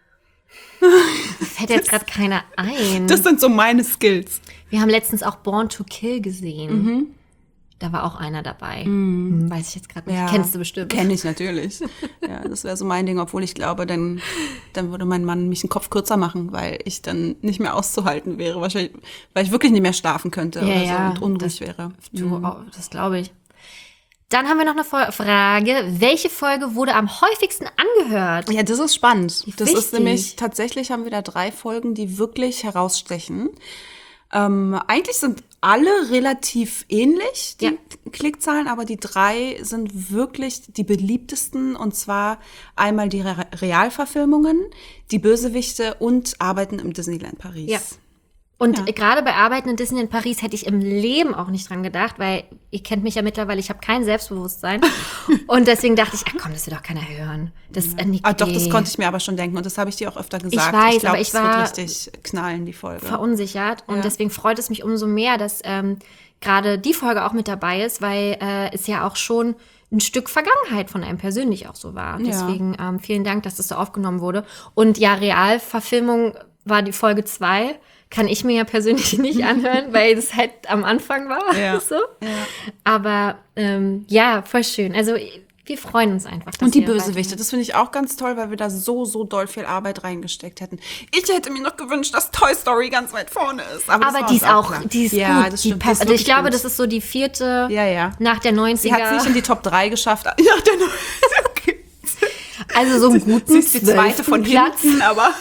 Fällt jetzt gerade keiner ein. Das sind so meine Skills. Wir haben letztens auch Born to Kill gesehen. Da war auch einer dabei. Weiß ich jetzt gerade nicht. Ja, kennst du bestimmt. Kenn ich natürlich. Ja, das wäre so mein Ding, obwohl ich glaube, dann würde mein Mann mich einen Kopf kürzer machen, weil ich dann nicht mehr auszuhalten wäre. Wahrscheinlich, weil ich wirklich nicht mehr schlafen könnte und unruhig wäre. Das glaube ich. Dann haben wir noch eine Frage. Welche Folge wurde am häufigsten angehört? Ja, das ist spannend. Das ist nämlich, tatsächlich haben wir da 3 Folgen, die wirklich herausstechen. Eigentlich sind alle relativ ähnlich, die Klickzahlen, aber die 3 sind wirklich die beliebtesten, und zwar einmal die Realverfilmungen, die Bösewichte und Arbeiten im Disneyland Paris. Ja. Und gerade bei Arbeiten in Disneyland Paris hätte ich im Leben auch nicht dran gedacht, weil ihr kennt mich ja mittlerweile, ich habe kein Selbstbewusstsein. Und deswegen dachte ich, komm, das will doch keiner hören. Das doch, das konnte ich mir aber schon denken und das habe ich dir auch öfter gesagt. Ich weiß, glaub, aber ich war wird richtig knallen, die Folge. Verunsichert und deswegen freut es mich umso mehr, dass gerade die Folge auch mit dabei ist, weil es ja auch schon ein Stück Vergangenheit von einem persönlich auch so war. Deswegen vielen Dank, dass das so aufgenommen wurde. Und ja, Realverfilmung war die Folge 2. Kann ich mir ja persönlich nicht anhören, weil das halt am Anfang war. Ja. So. Ja. Aber voll schön. Also wir freuen uns einfach. Und die Bösewichte, das finde ich auch ganz toll, weil wir da so doll viel Arbeit reingesteckt hätten. Ich hätte mir noch gewünscht, dass Toy Story ganz weit vorne ist. Aber die ist gut. Das stimmt, also ich glaube, das ist so die 4. nach der 90er. Sie hat es nicht in die Top 3 geschafft. Nach der 90er, okay. Also so einen guten Sie ist die 2. von hinten, aber...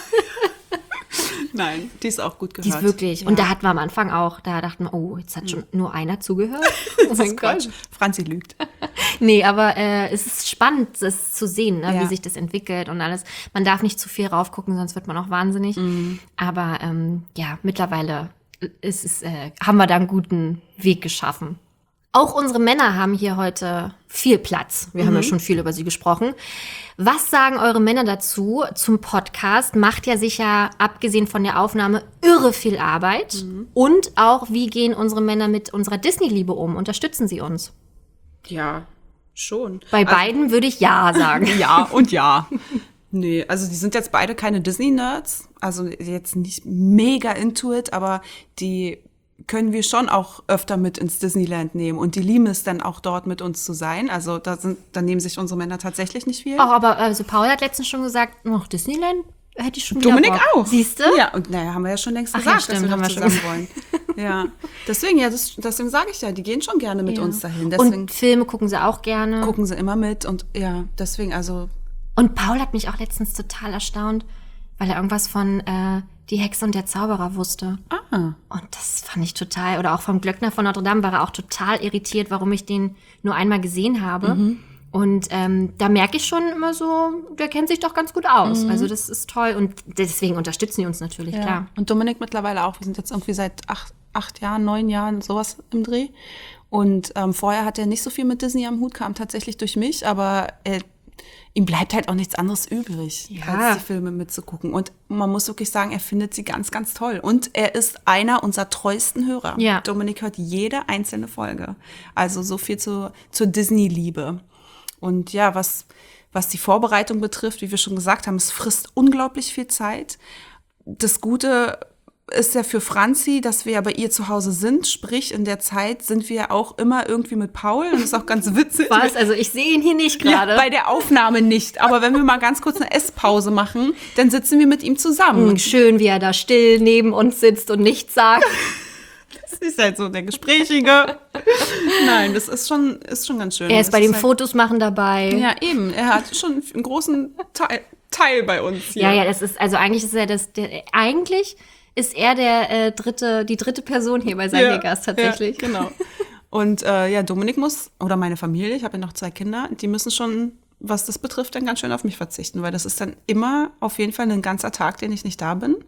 Nein, die ist auch gut gehört. Die ist wirklich. Ja. Und da hatten wir am Anfang auch, da dachten wir, jetzt hat schon nur einer zugehört. Oh mein Gott. Franzi lügt. Nee, aber es ist spannend, das zu sehen, ne, wie sich das entwickelt und alles. Man darf nicht zu viel raufgucken, sonst wird man auch wahnsinnig. Aber mittlerweile haben wir da einen guten Weg geschaffen. Auch unsere Männer haben hier heute viel Platz. Wir haben ja schon viel über sie gesprochen. Was sagen eure Männer dazu zum Podcast? Macht ja sicher, abgesehen von der Aufnahme, irre viel Arbeit. Und auch, wie gehen unsere Männer mit unserer Disney-Liebe um? Unterstützen sie uns? Ja, schon. Bei beiden würde ich ja sagen. Ja und ja. Nee, also die sind jetzt beide keine Disney-Nerds. Also jetzt nicht mega into it, aber die können wir schon auch öfter mit ins Disneyland nehmen. Und die lieben es dann auch dort mit uns zu sein. Also da nehmen sich unsere Männer tatsächlich nicht viel. Aber Paul hat letztens schon gesagt, Disneyland hätte ich schon wieder Dominik Bock. auch. Siehst du? Ja, und haben wir ja schon längst gesagt, stimmt, dass wir haben wir zusammen schon wollen. Ja, deswegen sage ich ja, die gehen schon gerne mit uns dahin. Deswegen und Filme gucken sie auch gerne. Gucken sie immer mit und ja, deswegen also. Und Paul hat mich auch letztens total erstaunt, weil er irgendwas von Die Hexe und der Zauberer wusste. Und das fand ich total, oder auch vom Glöckner von Notre Dame war er auch total irritiert, warum ich den nur einmal gesehen habe. Und da merke ich schon immer so, der kennt sich doch ganz gut aus. Also das ist toll und deswegen unterstützen die uns natürlich, klar. Und Dominik mittlerweile auch. Wir sind jetzt irgendwie seit 8 Jahren, 9 Jahren, sowas im Dreh. Und vorher hat er nicht so viel mit Disney am Hut, kam tatsächlich durch mich, aber ihm bleibt halt auch nichts anderes übrig, als die Filme mitzugucken. Und man muss wirklich sagen, er findet sie ganz, ganz toll. Und er ist einer unserer treuesten Hörer. Ja. Dominik hört jede einzelne Folge. Also so viel zur Disney-Liebe. Und ja, was die Vorbereitung betrifft, wie wir schon gesagt haben, es frisst unglaublich viel Zeit. Das Gute ist ja für Franzi, dass wir ja bei ihr zu Hause sind. Sprich, in der Zeit sind wir auch immer irgendwie mit Paul. Und das ist auch ganz witzig. Was? Also ich sehe ihn hier nicht gerade. Ja, bei der Aufnahme nicht. Aber wenn wir mal ganz kurz eine Esspause machen, dann sitzen wir mit ihm zusammen. Schön, wie er da still neben uns sitzt und nichts sagt. Das ist halt so der Gesprächige. Nein, das ist schon ganz schön. Er ist bei den Fotos machen dabei. Ja, eben. Er hat schon einen großen Teil bei uns hier. Ja, das ist, also eigentlich ist er eigentlich ist er die dritte Person hier bei Seilegast tatsächlich. Ja, genau. Und Dominik oder meine Familie, ich habe ja noch 2 Kinder, die müssen schon, was das betrifft, dann ganz schön auf mich verzichten, weil das ist dann immer auf jeden Fall ein ganzer Tag, den ich nicht da bin.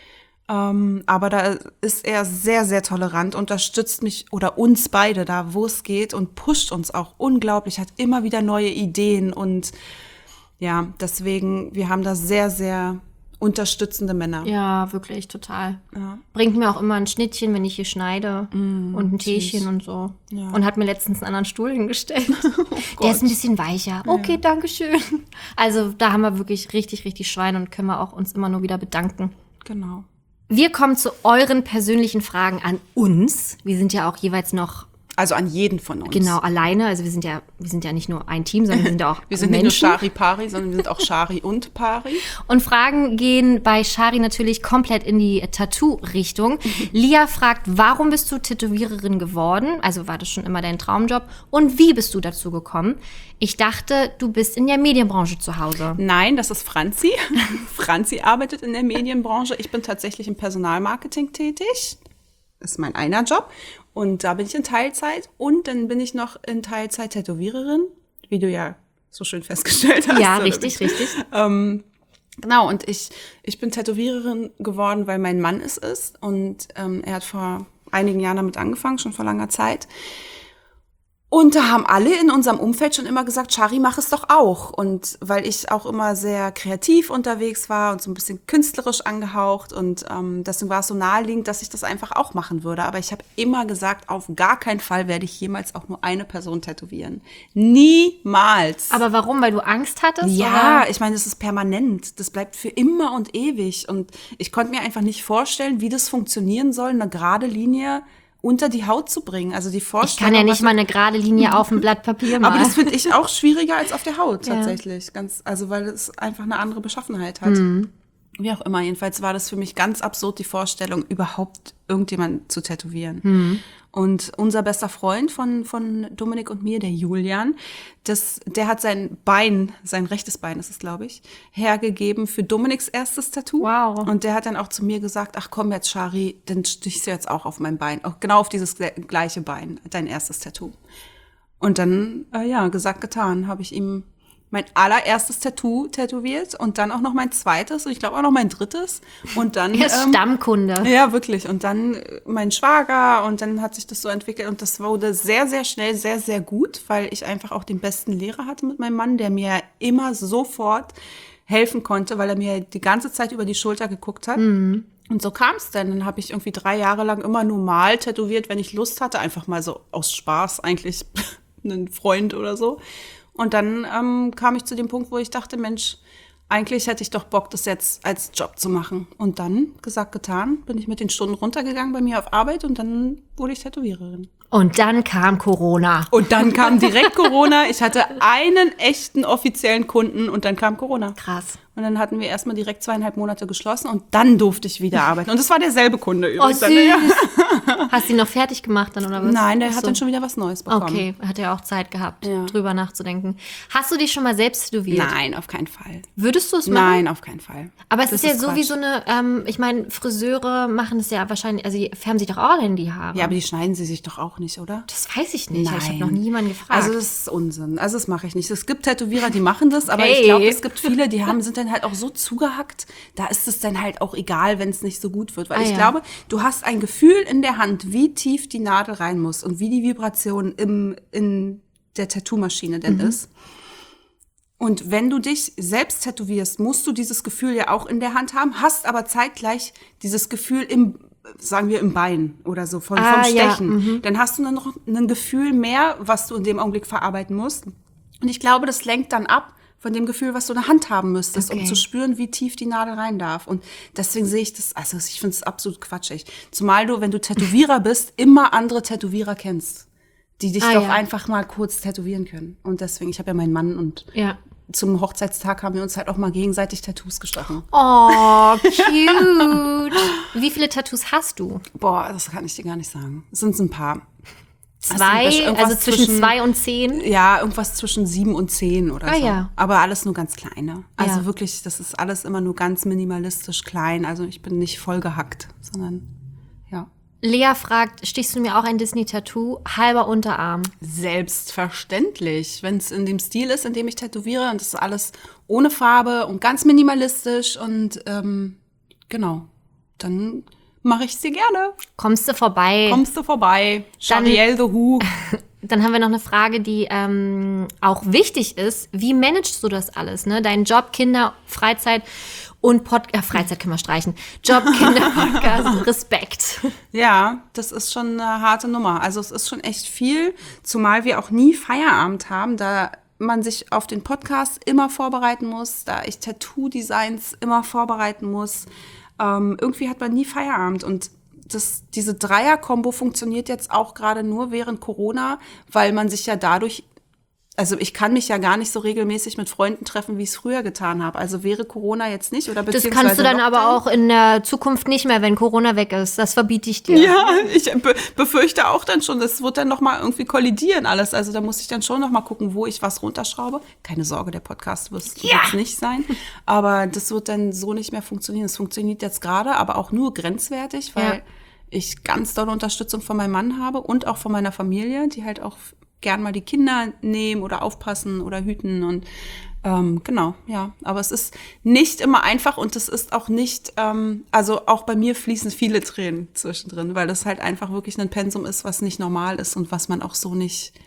Aber da ist er sehr, sehr tolerant, unterstützt mich oder uns beide da, wo es geht und pusht uns auch unglaublich, hat immer wieder neue Ideen und ja, deswegen, wir haben da sehr, sehr unterstützende Männer. Ja, wirklich, total. Ja. Bringt mir auch immer ein Schnittchen, wenn ich hier schneide und ein Teechen und so. Ja. Und hat mir letztens einen anderen Stuhl hingestellt. Der ist ein bisschen weicher. Okay, danke schön. Also da haben wir wirklich richtig, richtig Schwein und können wir auch uns immer nur wieder bedanken. Genau. Wir kommen zu euren persönlichen Fragen an uns. Wir sind ja auch jeweils noch Also an jeden von uns. Genau, alleine. Also wir sind ja nicht nur ein Team, sondern wir sind ja auch wir sind Menschen. Nicht nur Shari-Pari, sondern wir sind auch Shari und Pari. Und Fragen gehen bei Shari natürlich komplett in die Tattoo-Richtung. Lia fragt, warum bist du Tätowiererin geworden? Also war das schon immer dein Traumjob? Und wie bist du dazu gekommen? Ich dachte, du bist in der Medienbranche zu Hause. Nein, das ist Franzi. Franzi arbeitet in der Medienbranche. Ich bin tatsächlich im Personalmarketing tätig. Das ist mein einer Job. Und da bin ich in Teilzeit. Und dann bin ich noch in Teilzeit Tätowiererin, wie du ja so schön festgestellt hast. Ja, richtig. Genau, und ich bin Tätowiererin geworden, weil mein Mann es ist. Und er hat vor einigen Jahren damit angefangen, schon vor langer Zeit. Und da haben alle in unserem Umfeld schon immer gesagt, Shari, mach es doch auch. Und weil ich auch immer sehr kreativ unterwegs war und so ein bisschen künstlerisch angehaucht und deswegen war es so naheliegend, dass ich das einfach auch machen würde. Aber ich habe immer gesagt, auf gar keinen Fall werde ich jemals auch nur eine Person tätowieren. Niemals. Aber warum? Weil du Angst hattest? Ja, oder? ich meine, das ist permanent. Das bleibt für immer und ewig. Und ich konnte mir einfach nicht vorstellen, wie das funktionieren soll, eine gerade Linie unter die Haut zu bringen. Also die Vorstellung. Ich kann ja nicht mal eine gerade Linie auf ein Blatt Papier malen. Aber das finde ich auch schwieriger als auf der Haut tatsächlich. Also weil es einfach eine andere Beschaffenheit hat. Wie auch immer. Jedenfalls war das für mich ganz absurd, die Vorstellung, überhaupt irgendjemanden zu tätowieren. Und unser bester Freund von Dominik und mir, der Julian, der hat sein rechtes Bein ist es, glaube ich, hergegeben für Dominiks erstes Tattoo. Wow. Und der hat dann auch zu mir gesagt, ach komm jetzt, Shari, dann stichst du jetzt auch auf mein Bein. Auch genau auf dieses gleiche Bein, dein erstes Tattoo. Und dann, gesagt, getan, habe ich ihm mein allererstes Tattoo tätowiert und dann auch noch mein zweites und ich glaube auch noch mein drittes. Und dann er ist Stammkunde. Ja, wirklich. Und dann mein Schwager und dann hat sich das so entwickelt und das wurde sehr, sehr schnell sehr, sehr gut, weil ich einfach auch den besten Lehrer hatte mit meinem Mann, der mir immer sofort helfen konnte, weil er mir die ganze Zeit über die Schulter geguckt hat. Und so kam es dann. Dann habe ich irgendwie 3 Jahre lang immer normal tätowiert, wenn ich Lust hatte, einfach mal so aus Spaß eigentlich einen Freund oder so. Und dann kam ich zu dem Punkt, wo ich dachte, Mensch, eigentlich hätte ich doch Bock, das jetzt als Job zu machen. Und dann, gesagt, getan, bin ich mit den Stunden runtergegangen bei mir auf Arbeit und dann wurde ich Tätowiererin. Und dann kam Corona. Und dann kam direkt Corona. Ich hatte einen echten offiziellen Kunden und dann kam Corona. Krass. Und dann hatten wir erstmal direkt 2,5 Monate geschlossen und dann durfte ich wieder arbeiten. Und das war derselbe Kunde übrigens. Oh, süß. Hast du ihn noch fertig gemacht dann, oder was? Nein, der hat dann schon wieder was Neues bekommen. Okay, hat er auch Zeit gehabt, drüber nachzudenken. Hast du dich schon mal selbst tätowiert? Nein, auf keinen Fall. Würdest du es machen? Nein, auf keinen Fall. Aber es ist ja so wie so eine, ich meine, Friseure machen es ja wahrscheinlich, also die färben sich doch auch in die Haare. Ja, aber die schneiden sie sich doch auch nicht, oder? Das weiß ich nicht. Nein. Ich habe noch nie jemanden gefragt. Also das ist Unsinn. Also das mache ich nicht. Es gibt Tätowierer, die machen das, aber ich glaube, es gibt viele, die sind dann halt auch so zugehackt, da ist es dann halt auch egal, wenn es nicht so gut wird. Weil ich glaube, du hast ein Gefühl in der Hand, wie tief die Nadel rein muss und wie die Vibration in der Tattoo-Maschine denn ist. Und wenn du dich selbst tätowierst, musst du dieses Gefühl ja auch in der Hand haben, hast aber zeitgleich dieses Gefühl sagen wir im Bein oder so vom Stechen. Dann hast du dann noch ein Gefühl mehr, was du in dem Augenblick verarbeiten musst. Und ich glaube, das lenkt dann ab von dem Gefühl, was du in der Hand haben müsstest, um zu spüren, wie tief die Nadel rein darf. Und deswegen sehe ich das, also ich finde es absolut quatschig. Zumal du, wenn du Tätowierer bist, immer andere Tätowierer kennst, die dich doch einfach mal kurz tätowieren können. Und deswegen, ich habe ja meinen Mann und zum Hochzeitstag haben wir uns halt auch mal gegenseitig Tattoos gestochen. Oh, cute. Wie viele Tattoos hast du? Boah, das kann ich dir gar nicht sagen. Es sind ein paar. 2? Also zwischen 2 und 10? Ja, irgendwas zwischen 7 und 10 oder so. Ja. Aber alles nur ganz kleine. Also wirklich, das ist alles immer nur ganz minimalistisch klein. Also ich bin nicht voll gehackt, sondern Lea fragt, stichst du mir auch ein Disney-Tattoo? Halber Unterarm. Selbstverständlich. Wenn es in dem Stil ist, in dem ich tätowiere und das ist alles ohne Farbe und ganz minimalistisch und genau, dann mache ich sie gerne. Kommst du vorbei? Shariel the Who. Dann haben wir noch eine Frage, die auch wichtig ist. Wie managst du das alles? Ne? Dein Job, Kinder, Freizeit und Freizeit können wir streichen. Job, Kinder, Podcast, Respekt. Ja, das ist schon eine harte Nummer. Also es ist schon echt viel, zumal wir auch nie Feierabend haben, da man sich auf den Podcast immer vorbereiten muss, da ich Tattoo-Designs immer vorbereiten muss. Irgendwie hat man nie Feierabend und diese Dreier-Kombo funktioniert jetzt auch gerade nur während Corona, weil man sich ja dadurch, also ich kann mich ja gar nicht so regelmäßig mit Freunden treffen, wie ich es früher getan habe. Also wäre Corona jetzt nicht oder beziehungsweise das kannst du dann Lockdown. aber auch in der Zukunft nicht mehr, wenn Corona weg ist. Das verbiete ich dir. Ja, ich befürchte auch dann schon, das wird dann noch mal irgendwie kollidieren alles. Also da muss ich dann schon noch mal gucken, wo ich was runterschraube. Keine Sorge, der Podcast wird jetzt nicht sein. Aber das wird dann so nicht mehr funktionieren. Es funktioniert jetzt gerade, aber auch nur grenzwertig, weil ich ganz dolle Unterstützung von meinem Mann habe und auch von meiner Familie, die halt auch gern mal die Kinder nehmen oder aufpassen oder hüten und genau, ja. Aber es ist nicht immer einfach und es ist auch nicht, also auch bei mir fließen viele Tränen zwischendrin, weil das halt einfach wirklich ein Pensum ist, was nicht normal ist und was man auch so nicht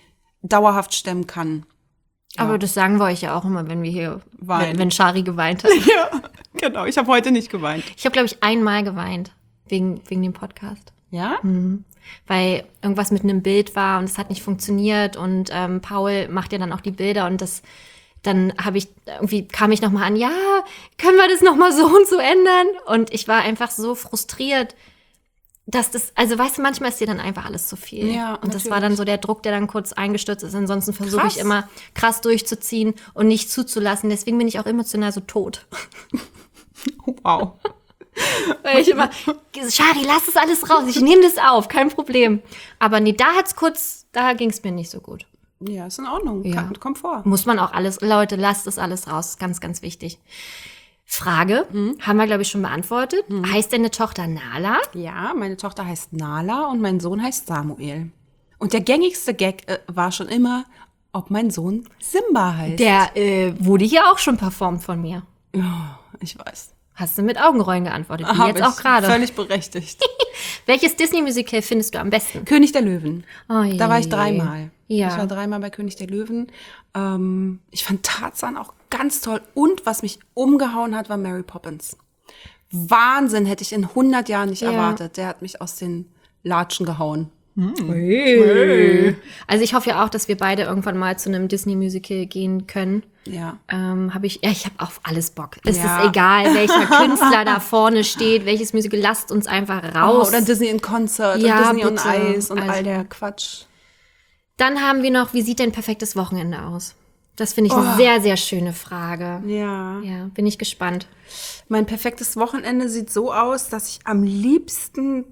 dauerhaft stemmen kann. Ja. Aber das sagen wir euch ja auch immer, wenn wir hier weinen. Wenn Shari geweint hat. Ja, genau. Ich habe heute nicht geweint. Ich habe, glaube ich, einmal geweint wegen dem Podcast. Ja? Weil irgendwas mit einem Bild war und es hat nicht funktioniert und Paul macht ja dann auch die Bilder und dann kam ich nochmal an, ja, können wir das nochmal so und so ändern? Und ich war einfach so frustriert, dass also weißt du, manchmal ist dir dann einfach alles zu viel. Ja, und das war dann so der Druck, der dann kurz eingestürzt ist. Ansonsten versuche ich immer krass durchzuziehen und nicht zuzulassen. Deswegen bin ich auch emotional so tot. Wow. Weil ich immer, Shari, lass das alles raus, ich nehme das auf, kein Problem. Aber nee, da ging es mir nicht so gut. Ja, ist in Ordnung, kommt vor. Muss man auch alles, Leute, lasst das alles raus, ganz, ganz wichtig. Frage, haben wir, glaube ich, schon beantwortet. Heißt deine Tochter Nala? Ja, meine Tochter heißt Nala und mein Sohn heißt Samuel. Und der gängigste Gag war schon immer, ob mein Sohn Simba heißt. Der wurde hier auch schon performt von mir. Ja, ich weiß. Hast du mit Augenrollen geantwortet, wie jetzt auch gerade. Völlig berechtigt. Welches Disney-Musical findest du am besten? König der Löwen. Oh je. Da war ich 3-mal. Ja. Ich war 3-mal bei König der Löwen. Ich fand Tarzan auch ganz toll. Und was mich umgehauen hat, war Mary Poppins. Wahnsinn, hätte ich in 100 Jahren nicht erwartet. Der hat mich aus den Latschen gehauen. Hey. Also ich hoffe ja auch, dass wir beide irgendwann mal zu einem Disney-Musical gehen können. Ja. Ich habe auf alles Bock. Es ist egal, welcher Künstler da vorne steht, welches Musical, lasst uns einfach raus. Oder Disney in Concert und Disney on Ice und all der Quatsch. Dann haben wir noch, wie sieht dein perfektes Wochenende aus? Das finde ich eine sehr, sehr schöne Frage. Ja. Ja, bin ich gespannt. Mein perfektes Wochenende sieht so aus, dass ich am liebsten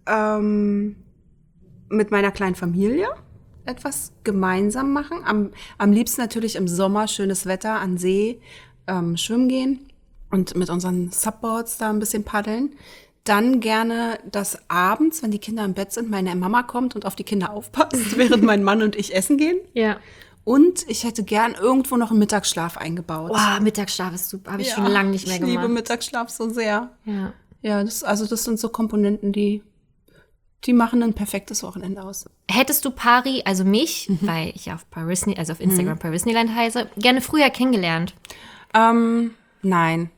mit meiner kleinen Familie etwas gemeinsam machen. Am liebsten natürlich im Sommer, schönes Wetter, an See, schwimmen gehen und mit unseren Subboards da ein bisschen paddeln. Dann gerne, dass abends, wenn die Kinder im Bett sind, meine Mama kommt und auf die Kinder aufpasst, während mein Mann und ich essen gehen. Ja. Und ich hätte gern irgendwo noch einen Mittagsschlaf eingebaut. Oh, Mittagsschlaf ist super. Habe ich schon lange nicht mehr gemacht. Ich liebe Mittagsschlaf so sehr. Ja. Ja, das sind so Komponenten, die machen ein perfektes Wochenende aus. Hättest du Pari, also mich, weil ich ja auf Instagram Parisneyland heiße, gerne früher kennengelernt? Nein.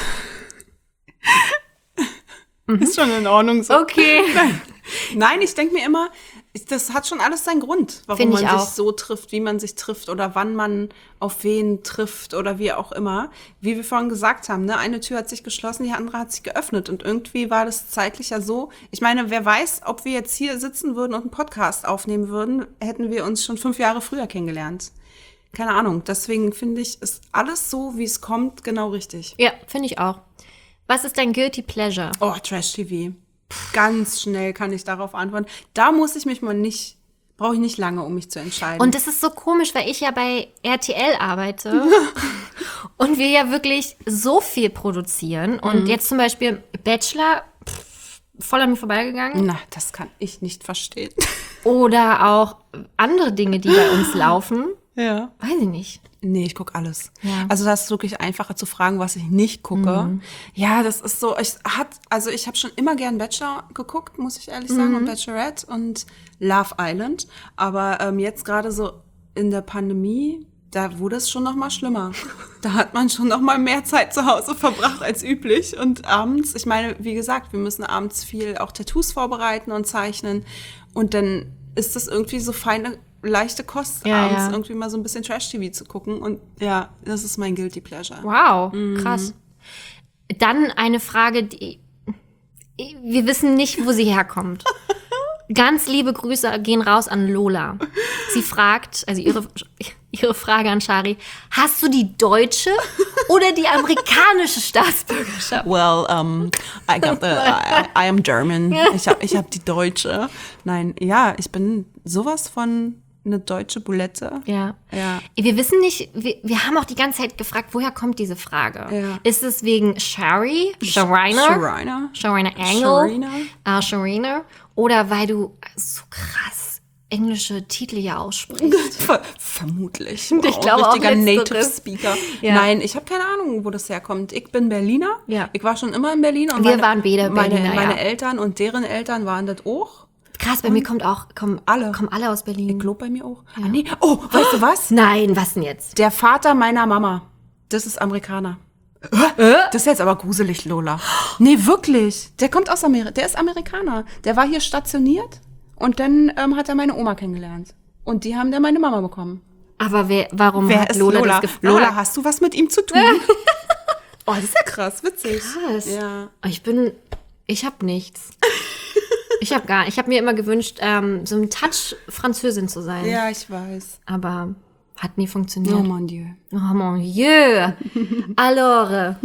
Ist schon in Ordnung so. Okay. Nein, ich denke mir immer, das hat schon alles seinen Grund, warum man sich so trifft, wie man sich trifft oder wann man auf wen trifft oder wie auch immer. Wie wir vorhin gesagt haben, ne? Eine Tür hat sich geschlossen, die andere hat sich geöffnet und irgendwie war das zeitlich ja so. Ich meine, wer weiß, ob wir jetzt hier sitzen würden und einen Podcast aufnehmen würden, hätten wir uns schon 5 Jahre früher kennengelernt. Keine Ahnung, deswegen finde ich, ist alles so, wie es kommt, genau richtig. Ja, finde ich auch. Was ist dein Guilty Pleasure? Oh, Trash-TV. Ganz schnell kann ich darauf antworten. Da muss ich brauche ich nicht lange, um mich zu entscheiden. Und das ist so komisch, weil ich ja bei RTL arbeite und wir ja wirklich so viel produzieren. Und jetzt zum Beispiel Bachelor, voll an mir vorbeigegangen. Na, das kann ich nicht verstehen. Oder auch andere Dinge, die bei uns laufen. Ja. Weiß ich nicht. Nee, ich gucke alles. Ja. Also das ist wirklich einfacher zu fragen, was ich nicht gucke. Ja, das ist so, ich habe schon immer gern Bachelor geguckt, muss ich ehrlich sagen, und Bachelorette und Love Island. Aber jetzt gerade so in der Pandemie, da wurde es schon noch mal schlimmer. Da hat man schon noch mal mehr Zeit zu Hause verbracht als üblich. Und abends, ich meine, wie gesagt, wir müssen abends viel auch Tattoos vorbereiten und zeichnen. Und dann ist das irgendwie so feine, leichte Kost, abends irgendwie mal so ein bisschen Trash-TV zu gucken. Und ja, das ist mein Guilty Pleasure. Wow, krass. Dann eine Frage, die wir wissen nicht, wo sie herkommt. Ganz liebe Grüße gehen raus an Lola. Sie fragt, also ihre Frage an Shari, hast du die deutsche oder die amerikanische Staatsbürgerschaft? Well, I am German. Ich hab die deutsche. Nein, ja, ich bin sowas von eine deutsche Bulette. Ja. Wir wissen nicht, wir haben auch die ganze Zeit gefragt, woher kommt diese Frage? Ja. Ist es wegen Sharina Engel? Sharina? Oder weil du so krass englische Titel ja aussprichst? Vermutlich. Ich glaube auch richtiger Native letzteres. Speaker. Ja. Nein, ich habe keine Ahnung, wo das herkommt. Ich bin Berliner. Ja. Ich war schon immer in Berlin. Und wir waren beide Berliner, Meine Eltern und deren Eltern waren das auch. Krass, bei mir kommen alle aus Berlin. Ich glaube bei mir auch. Ja. Nee. Oh, weißt du was? Nein, was denn jetzt? Der Vater meiner Mama, das ist Amerikaner. Das ist jetzt aber gruselig, Lola. Nee, wirklich. Der kommt aus Amerika. Der ist Amerikaner. Der war hier stationiert und dann hat er meine Oma kennengelernt. Und die haben dann meine Mama bekommen. Aber warum hat Lola das gefragt? Lola, hast du was mit ihm zu tun? Oh, das ist ja krass, witzig. Krass. Ja. Ich habe nichts. Ich habe mir immer gewünscht, so ein Touch Französin zu sein. Ja, ich weiß. Aber hat nie funktioniert. Oh mon Dieu. Oh mon Dieu. Alors,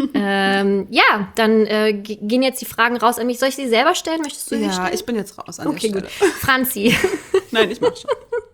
ja, dann gehen jetzt die Fragen raus an mich. Soll ich sie selber stellen? Möchtest du sie stellen? Ja, ich bin jetzt raus an der Stelle. Gut. Franzi. Nein, ich mach schon.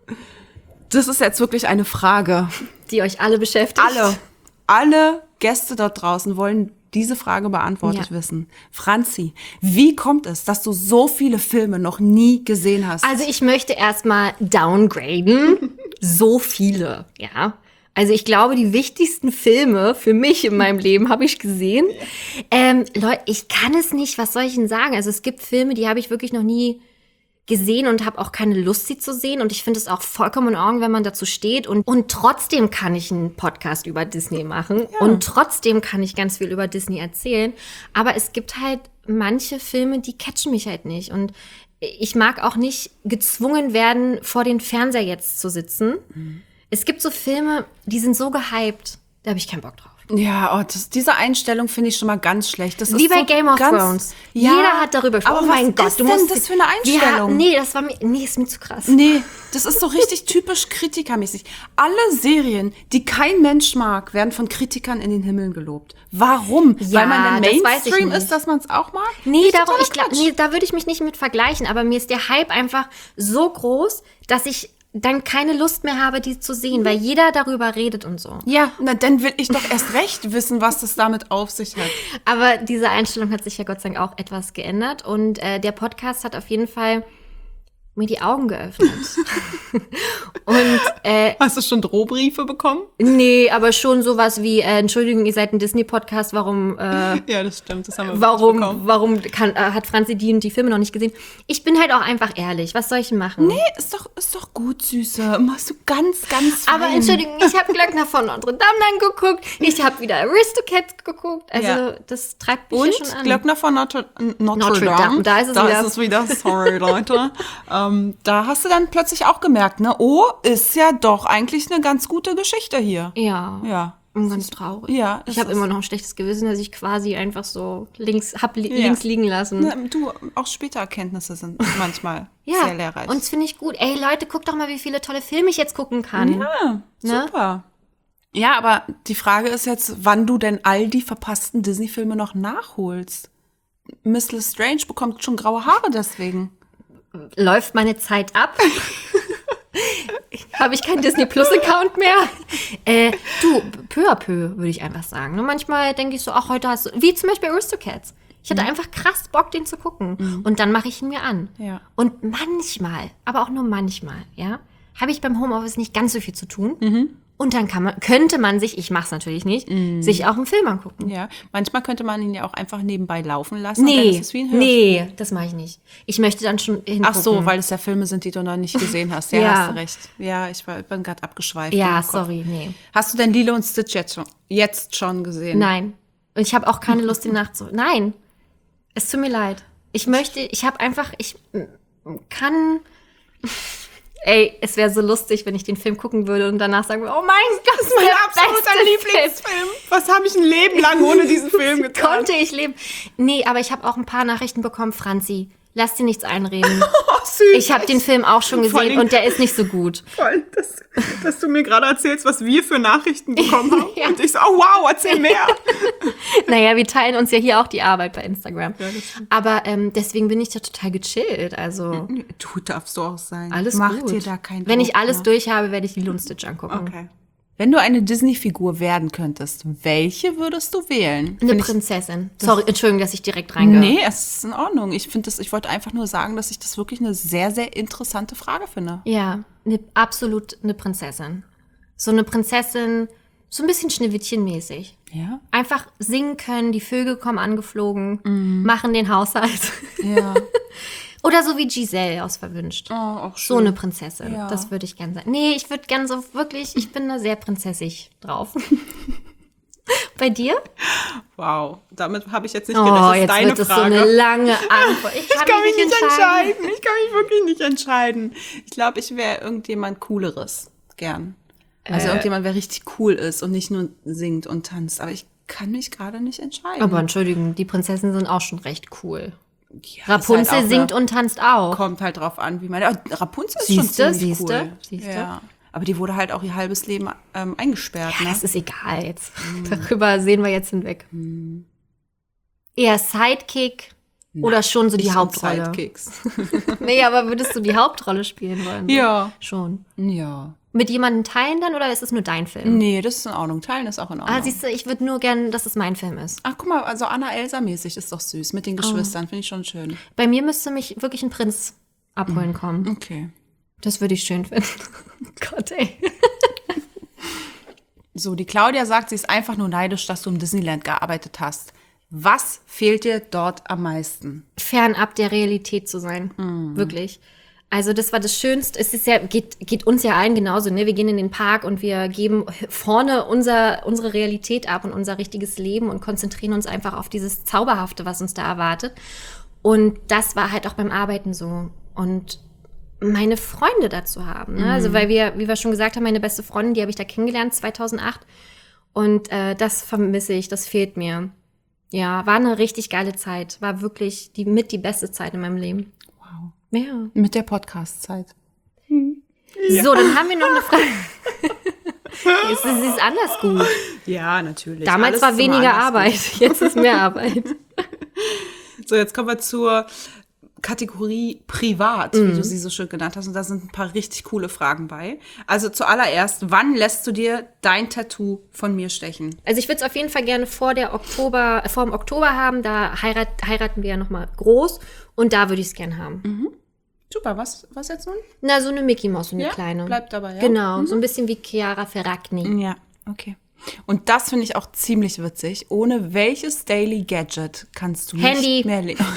Das ist jetzt wirklich eine Frage. Die euch alle beschäftigt. Alle Gäste dort draußen wollen diese Frage beantwortet wissen. Franzi, wie kommt es, dass du so viele Filme noch nie gesehen hast? Also ich möchte erstmal downgraden. So viele, ja. Also ich glaube, die wichtigsten Filme für mich in meinem Leben habe ich gesehen. Leute, ich kann es nicht, was soll ich denn sagen? Also es gibt Filme, die habe ich wirklich noch nie gesehen und habe auch keine Lust, sie zu sehen. Und ich finde es auch vollkommen in Ordnung, wenn man dazu steht. Und trotzdem kann ich einen Podcast über Disney machen. Ja. Und trotzdem kann ich ganz viel über Disney erzählen. Aber es gibt halt manche Filme, die catchen mich halt nicht. Und ich mag auch nicht gezwungen werden, vor den Fernseher jetzt zu sitzen. Mhm. Es gibt so Filme, die sind so gehypt, da habe ich keinen Bock drauf. Ja, diese Einstellung finde ich schon mal ganz schlecht. Das wie ist bei so Game of Thrones. Ja, jeder hat darüber gesprochen. Aber oh mein Gott, was ist denn das für eine Einstellung? Nee, ist mir zu krass. Nee, das ist so richtig typisch kritikermäßig. Alle Serien, die kein Mensch mag, werden von Kritikern in den Himmeln gelobt. Warum? Ja, weil man der Mainstream ist, dass man es auch mag? Nee, da würde ich mich nicht mit vergleichen. Aber mir ist der Hype einfach so groß, dass ich dann keine Lust mehr habe, die zu sehen, weil jeder darüber redet und so. Ja, na dann will ich doch erst recht wissen, was das damit auf sich hat. Aber diese Einstellung hat sich ja Gott sei Dank auch etwas geändert und der Podcast hat auf jeden Fall mir die Augen geöffnet. Und hast du schon Drohbriefe bekommen? Nee, aber schon sowas wie, Entschuldigung, ihr seid ein Disney-Podcast, warum ja, das stimmt, das haben wir bekommen. Warum hat Franzi die und die Filme noch nicht gesehen? Ich bin halt auch einfach ehrlich, was soll ich machen? Nee, ist doch gut, Süße. Machst du ganz, ganz fein. Aber Entschuldigung, ich habe Glöckner von Notre Dame dann geguckt, ich habe wieder Aristocats geguckt, also das treibt mich ja schon an. Glöckner von Notre Dame. Da ist es wieder. Sorry, Leute. Da hast du dann plötzlich auch gemerkt, ne? Oh, ist ja doch eigentlich eine ganz gute Geschichte hier. Ja. Und ganz traurig. Ja. Ich habe immer noch ein schlechtes Gewissen, dass ich quasi einfach so links liegen lassen. Na, du, auch später Erkenntnisse sind manchmal sehr lehrreich. Und das finde ich gut. Ey, Leute, guckt doch mal, wie viele tolle Filme ich jetzt gucken kann. Ja, super. Ja, aber die Frage ist jetzt, wann du denn all die verpassten Disney-Filme noch nachholst. Miss Lestrange bekommt schon graue Haare deswegen. Läuft meine Zeit ab? Habe ich keinen Disney-Plus-Account mehr? Du, peu à peu, würde ich einfach sagen. Und manchmal denke ich so, ach, heute hast du, wie zum Beispiel Aristocats. Ich hatte einfach krass Bock, den zu gucken. Und dann mache ich ihn mir an. Ja. Und manchmal, aber auch nur manchmal, ja, habe ich beim Homeoffice nicht ganz so viel zu tun. Und dann könnte man sich, ich mache es natürlich nicht, sich auch einen Film angucken. Ja, manchmal könnte man ihn ja auch einfach nebenbei laufen lassen. Nee, dann ist es wie ein Hörspiel. Nee, das mache ich nicht. Ich möchte dann schon hingucken. Ach so, weil es ja Filme sind, die du noch nicht gesehen hast. Ja, hast du recht. Ja, ich bin gerade abgeschweift. Ja, sorry, nee. Hast du denn Lilo und Stitch jetzt schon gesehen? Nein. Und ich habe auch keine Lust, ihn Nein. Es tut mir leid. Ich kann... Ey, es wäre so lustig, wenn ich den Film gucken würde und danach sagen würde, oh mein Gott, das ist mein absoluter Lieblingsfilm. Was habe ich ein Leben lang ohne diesen Film getan? Konnte ich leben. Nee, aber ich habe auch ein paar Nachrichten bekommen, Franzi, lass dir nichts einreden. Oh, süß. Ich habe den Film auch schon gesehen und der ist nicht so gut. Voll, dass du mir gerade erzählst, was wir für Nachrichten bekommen haben. Ja. Und ich so, oh wow, erzähl mehr. Naja, wir teilen uns ja hier auch die Arbeit bei Instagram. Ja, aber deswegen bin ich da total gechillt. Also du darfst auch sein. Alles Mach gut. dir da keinen Druck. Wenn ich alles durch habe, werde ich Lilo und Stitch angucken. Okay. Wenn du eine Disney-Figur werden könntest, welche würdest du wählen? Eine Prinzessin. Sorry, Entschuldigung, dass ich direkt reingehe. Nee, es ist in Ordnung. Ich wollte einfach nur sagen, dass ich das wirklich eine sehr, sehr interessante Frage finde. Ja, absolut eine Prinzessin. So eine Prinzessin, so ein bisschen Schneewittchen-mäßig. Ja. Einfach singen können, die Vögel kommen angeflogen, machen den Haushalt. Ja. Oder so wie Giselle aus Verwünscht. Oh, auch schön. So eine Prinzessin. Ja. Das würde ich gerne sein. Nee, ich würde gerne so wirklich, ich bin da sehr prinzessig drauf. Bei dir? Wow, damit habe ich jetzt nicht gedacht. Das ist deine jetzt wird Frage. Das so eine lange Antwort. Ich kann mich nicht entscheiden. Ich kann mich wirklich nicht entscheiden. Ich glaube, ich wäre irgendjemand Cooleres. Gern. Also irgendjemand, der richtig cool ist und nicht nur singt und tanzt. Aber ich kann mich gerade nicht entscheiden. Aber Entschuldigung, die Prinzessinnen sind auch schon recht cool. Ja, Rapunzel halt singt und tanzt auch. Kommt halt drauf an, wie man. Rapunzel ist schon ziemlich cool. Siehste? Ja. Aber die wurde halt auch ihr halbes Leben eingesperrt. Ja, ne? das ist egal jetzt. Darüber sehen wir jetzt hinweg. Eher Sidekick oder schon so die Hauptrolle? Sidekicks. Nee, aber würdest du die Hauptrolle spielen wollen? Ja. Schon. Ja. Mit jemandem teilen dann oder ist es nur dein Film? Nee, das ist in Ordnung. Teilen ist auch in Ordnung. Siehst du, ich würde nur gern, dass es mein Film ist. Ach, guck mal, also Anna-Elsa-mäßig ist doch süß. Mit den Geschwistern, finde ich schon schön. Bei mir müsste mich wirklich ein Prinz abholen kommen. Okay. Das würde ich schön finden. Gott, ey. So, die Claudia sagt, sie ist einfach nur neidisch, dass du im Disneyland gearbeitet hast. Was fehlt dir dort am meisten? Fernab der Realität zu sein. Wirklich. Also das war das Schönste. Es ist ja, geht uns ja allen genauso, ne? Wir gehen in den Park und wir geben vorne unsere Realität ab und unser richtiges Leben und konzentrieren uns einfach auf dieses Zauberhafte, was uns da erwartet. Und das war halt auch beim Arbeiten so. Und meine Freunde dazu haben, ne? Also weil wir, wie wir schon gesagt haben, meine beste Freundin, die habe ich da kennengelernt 2008. Und das vermisse ich, das fehlt mir. Ja, war eine richtig geile Zeit. War wirklich die beste Zeit in meinem Leben. Wow. Ja. Mit der Podcast-Zeit. So, dann haben wir noch eine Frage. Es ist anders gut. Ja, natürlich. Damals Alles war ist weniger immer anders Arbeit, gut. jetzt ist mehr Arbeit. So, jetzt kommen wir zur Kategorie Privat, wie du sie so schön genannt hast. Und da sind ein paar richtig coole Fragen bei. Also zuallererst, wann lässt du dir dein Tattoo von mir stechen? Also ich würde es auf jeden Fall gerne vor dem Oktober haben. Da heiraten wir ja noch mal groß. Und da würde ich es gerne haben. Super, was jetzt nun? Na, so eine Mickey Maus, so eine Ja, kleine. bleibt dabei, ja? Genau, so ein bisschen wie Chiara Ferragni. Ja, okay. Und das finde ich auch ziemlich witzig. Ohne welches Daily Gadget kannst du Handy. nicht mehr leben?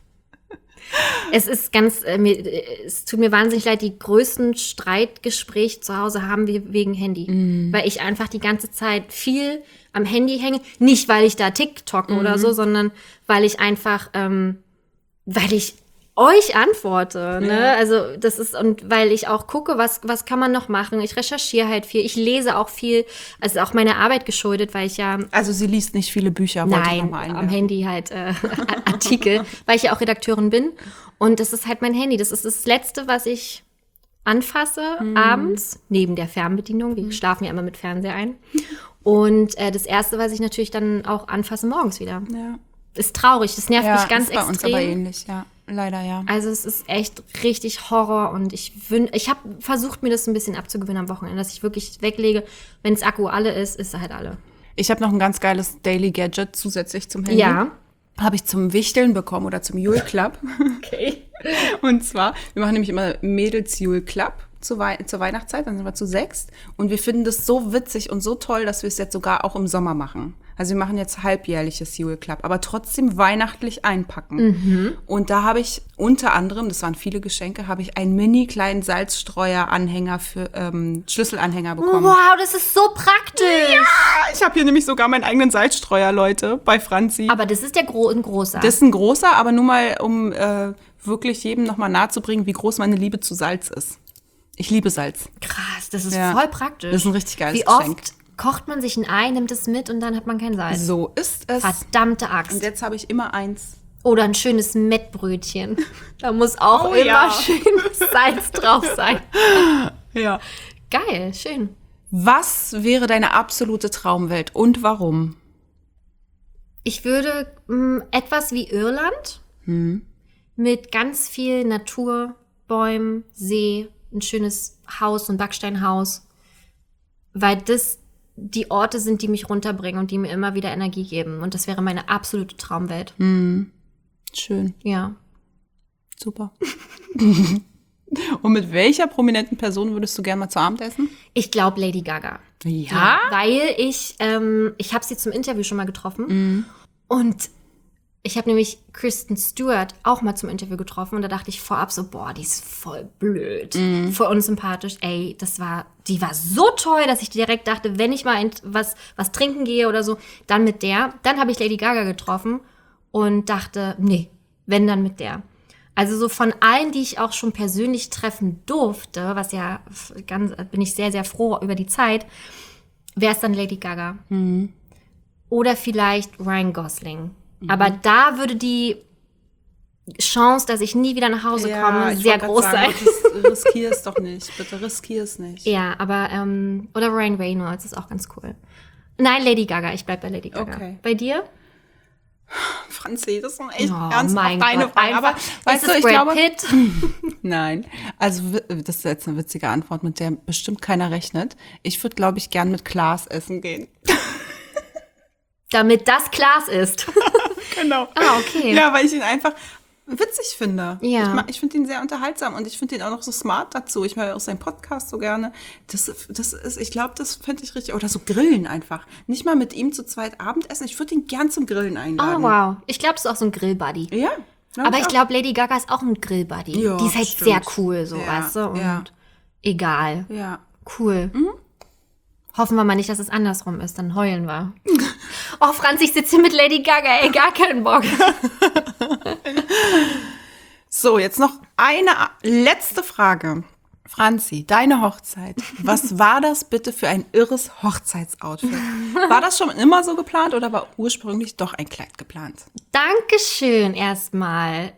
Es ist es tut mir wahnsinnig leid, die größten Streitgespräche zu Hause haben wir wegen Handy. Weil ich einfach die ganze Zeit viel am Handy hänge. Nicht, weil ich da TikTok oder so, sondern weil ich einfach, weil ich euch antworte, ne? Ja. Also das ist, und weil ich auch gucke, was kann man noch machen. Ich recherchiere halt viel, ich lese auch viel, also auch meine Arbeit geschuldet, weil ich ja Also sie liest nicht viele Bücher, wollte ich noch mal einwerfen. am Handy halt Artikel, weil ich ja auch Redakteurin bin. Und das ist halt mein Handy. Das ist das Letzte, was ich anfasse abends, neben der Fernbedienung. Wir schlafen ja immer mit Fernseher ein. Und das Erste, was ich natürlich dann auch anfasse, morgens wieder. Ja. Ist traurig, das nervt mich ganz ist bei extrem. uns aber ähnlich, ja. Leider, ja. Also es ist echt richtig Horror und ich habe versucht, mir das ein bisschen abzugewöhnen am Wochenende, dass ich wirklich weglege. Wenn das Akku alle ist, ist er halt alle. Ich habe noch ein ganz geiles Daily Gadget zusätzlich zum Handy. Ja. Habe ich zum Wichteln bekommen oder zum Jule Club. Okay. Und zwar, wir machen nämlich immer Mädels Jule Club zur Weihnachtszeit, dann sind wir zu 6. Und wir finden das so witzig und so toll, dass wir es jetzt sogar auch im Sommer machen. Also wir machen jetzt halbjährliches Jule Club, aber trotzdem weihnachtlich einpacken. Und da habe ich unter anderem, das waren viele Geschenke, habe ich einen mini kleinen Salzstreuer-Anhänger für Schlüsselanhänger bekommen. Wow, das ist so praktisch. Ja, ich habe hier nämlich sogar meinen eigenen Salzstreuer, Leute, bei Franzi. Aber das ist ein großer. Das ist ein großer, aber nur mal, um wirklich jedem nochmal nahezubringen, wie groß meine Liebe zu Salz ist. Ich liebe Salz. Krass, das ist Ja. voll praktisch. Das ist ein richtig geiles Wie Geschenk. oft kocht man sich ein Ei, nimmt es mit und dann hat man kein Salz. So ist es. Verdammte Axt. Und jetzt habe ich immer eins. Oder ein schönes Mettbrötchen. Da muss auch immer ja. schönes Salz drauf sein. Ja. Geil, schön. Was wäre deine absolute Traumwelt und warum? Ich würde etwas wie Irland mit ganz viel Natur, Bäumen, See, ein schönes Haus, ein Backsteinhaus. Weil das die Orte sind, die mich runterbringen und die mir immer wieder Energie geben. Und das wäre meine absolute Traumwelt. Schön. Ja. Super. Und mit welcher prominenten Person würdest du gerne mal zu Abend essen? Ich glaube Lady Gaga. Ja? Weil ich habe sie zum Interview schon mal getroffen. Und Ich habe nämlich Kristen Stewart auch mal zum Interview getroffen und da dachte ich vorab so, boah, die ist voll blöd, voll unsympathisch. Ey, die war so toll, dass ich direkt dachte, wenn ich mal was trinken gehe oder so, dann mit der. Dann habe ich Lady Gaga getroffen und dachte, nee, wenn, dann mit der. Also so von allen, die ich auch schon persönlich treffen durfte, was ja bin ich sehr, sehr froh über die Zeit, wäre es dann Lady Gaga. Oder vielleicht Ryan Gosling. Aber da würde die Chance, dass ich nie wieder nach Hause komme, sehr groß sein. Riskier es doch nicht. Bitte riskier es nicht. Ja, aber, oder Ryan Reynolds ist auch ganz cool. Nein, Lady Gaga. Ich bleib bei Lady Gaga. Okay. Bei dir? Franzi, das ist echt ernsthaft deine Frage. Aber weißt du, ich glaube... Pitt? Nein. Also, das ist jetzt eine witzige Antwort, mit der bestimmt keiner rechnet. Ich würde, glaube ich, gern mit Klaas essen gehen. Damit das Klaas ist. Genau. Ah, okay. Ja, weil ich ihn einfach witzig finde. Ja. Ich finde ihn sehr unterhaltsam und ich finde ihn auch noch so smart dazu. Ich höre auch seinen Podcast so gerne. Ich glaube, das fände ich richtig. Oder so Grillen einfach. Nicht mal mit ihm zu zweit Abendessen. Ich würde ihn gern zum Grillen einladen. Oh, wow. Ich glaube, das ist auch so ein Grill-Buddy. Ja. Aber ich glaube, Lady Gaga ist auch ein Grill-Buddy. Ja, die ist halt stimmt. sehr cool, so, weißt du? Und egal. Ja. Cool. Hoffen wir mal nicht, dass es andersrum ist, dann heulen wir. Oh, Franz, ich sitze hier mit Lady Gaga, ey, gar keinen Bock. So, jetzt noch eine letzte Frage. Franzi, deine Hochzeit. Was war das bitte für ein irres Hochzeitsoutfit? War das schon immer so geplant oder war ursprünglich doch ein Kleid geplant? Dankeschön erstmal.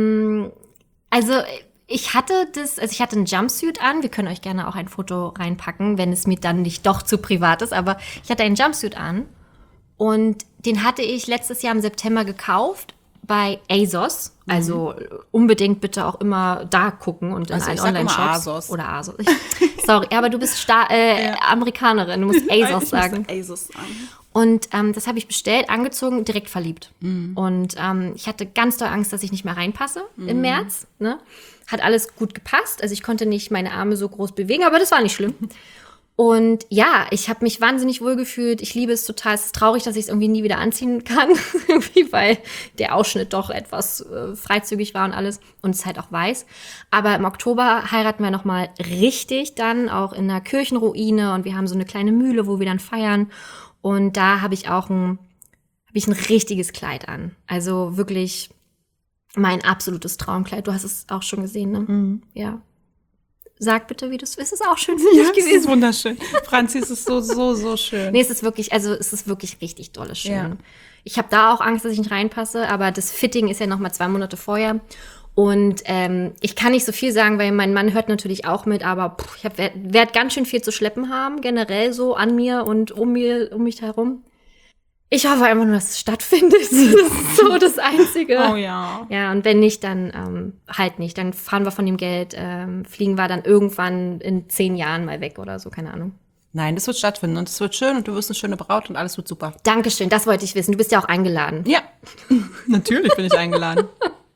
Also ich hatte einen Jumpsuit an. Wir können euch gerne auch ein Foto reinpacken, wenn es mir dann nicht doch zu privat ist. Aber ich hatte einen Jumpsuit an und den hatte ich letztes Jahr im September gekauft bei ASOS. Also unbedingt bitte auch immer da gucken und in allen Online-Shops. Oder ASOS. Sorry, aber du bist Amerikanerin, du musst ASOS sagen. Ich musste ASOS sagen. Und das habe ich bestellt, angezogen, direkt verliebt. Und ich hatte ganz doll Angst, dass ich nicht mehr reinpasse im März. Ne? Hat alles gut gepasst. Also ich konnte nicht meine Arme so groß bewegen, aber das war nicht schlimm. Und ja, ich habe mich wahnsinnig wohl gefühlt. Ich liebe es total. Es ist traurig, dass ich es irgendwie nie wieder anziehen kann, weil der Ausschnitt doch etwas freizügig war und alles. Und es halt auch weiß. Aber im Oktober heiraten wir nochmal richtig dann, auch in einer Kirchenruine. Und wir haben so eine kleine Mühle, wo wir dann feiern. Und da habe ich auch ein richtiges Kleid an. Also wirklich mein absolutes Traumkleid. Du hast es auch schon gesehen, ne? Ja. Sag bitte, wie du es ist. Es ist auch schön für dich gewesen. Es ist wunderschön. Franzi, es ist so schön. Nee, es ist wirklich richtig dolle schön. Ja. Ich habe da auch Angst, dass ich nicht reinpasse, aber das Fitting ist ja noch mal 2 Monate vorher. Und ich kann nicht so viel sagen, weil mein Mann hört natürlich auch mit, aber ich werde ganz schön viel zu schleppen haben, generell so an mir und um mich herum. Ich hoffe einfach nur, dass es stattfindet. Das ist so das Einzige. Oh ja. Ja, und wenn nicht, dann halt nicht. Dann fahren wir von dem Geld, fliegen wir dann irgendwann in 10 Jahren mal weg oder so, keine Ahnung. Nein, das wird stattfinden und es wird schön und du wirst eine schöne Braut und alles wird super. Dankeschön, das wollte ich wissen. Du bist ja auch eingeladen. Ja, natürlich bin ich eingeladen.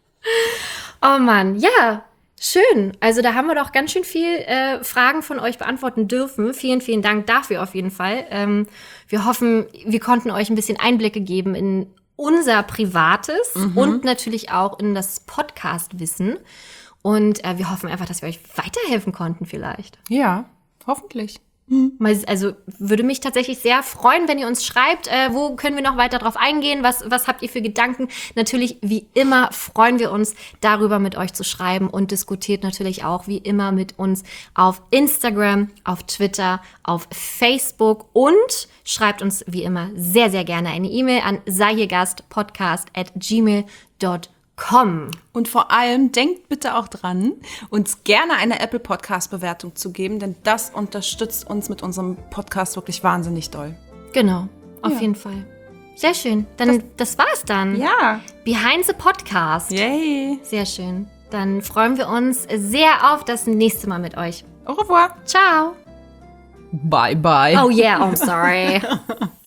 Oh Mann, ja, schön. Also da haben wir doch ganz schön viel Fragen von euch beantworten dürfen. Vielen, vielen Dank dafür auf jeden Fall. Wir hoffen, wir konnten euch ein bisschen Einblicke geben in unser Privates und natürlich auch in das Podcast-Wissen. Und wir hoffen einfach, dass wir euch weiterhelfen konnten vielleicht. Ja, hoffentlich. Also würde mich tatsächlich sehr freuen, wenn ihr uns schreibt, wo können wir noch weiter drauf eingehen, was habt ihr für Gedanken? Natürlich, wie immer, freuen wir uns darüber, mit euch zu schreiben und diskutiert natürlich auch, wie immer, mit uns auf Instagram, auf Twitter, auf Facebook und schreibt uns, wie immer, sehr, sehr gerne eine E-Mail an seihiergastpodcast@gmail.com. Und vor allem denkt bitte auch dran, uns gerne eine Apple Podcast Bewertung zu geben, denn das unterstützt uns mit unserem Podcast wirklich wahnsinnig doll. Genau, auf jeden Fall. Sehr schön. Dann das war's dann. Ja. Behind the Podcast. Yay. Sehr schön. Dann freuen wir uns sehr auf das nächste Mal mit euch. Au revoir. Ciao. Bye bye. Oh yeah, I'm sorry.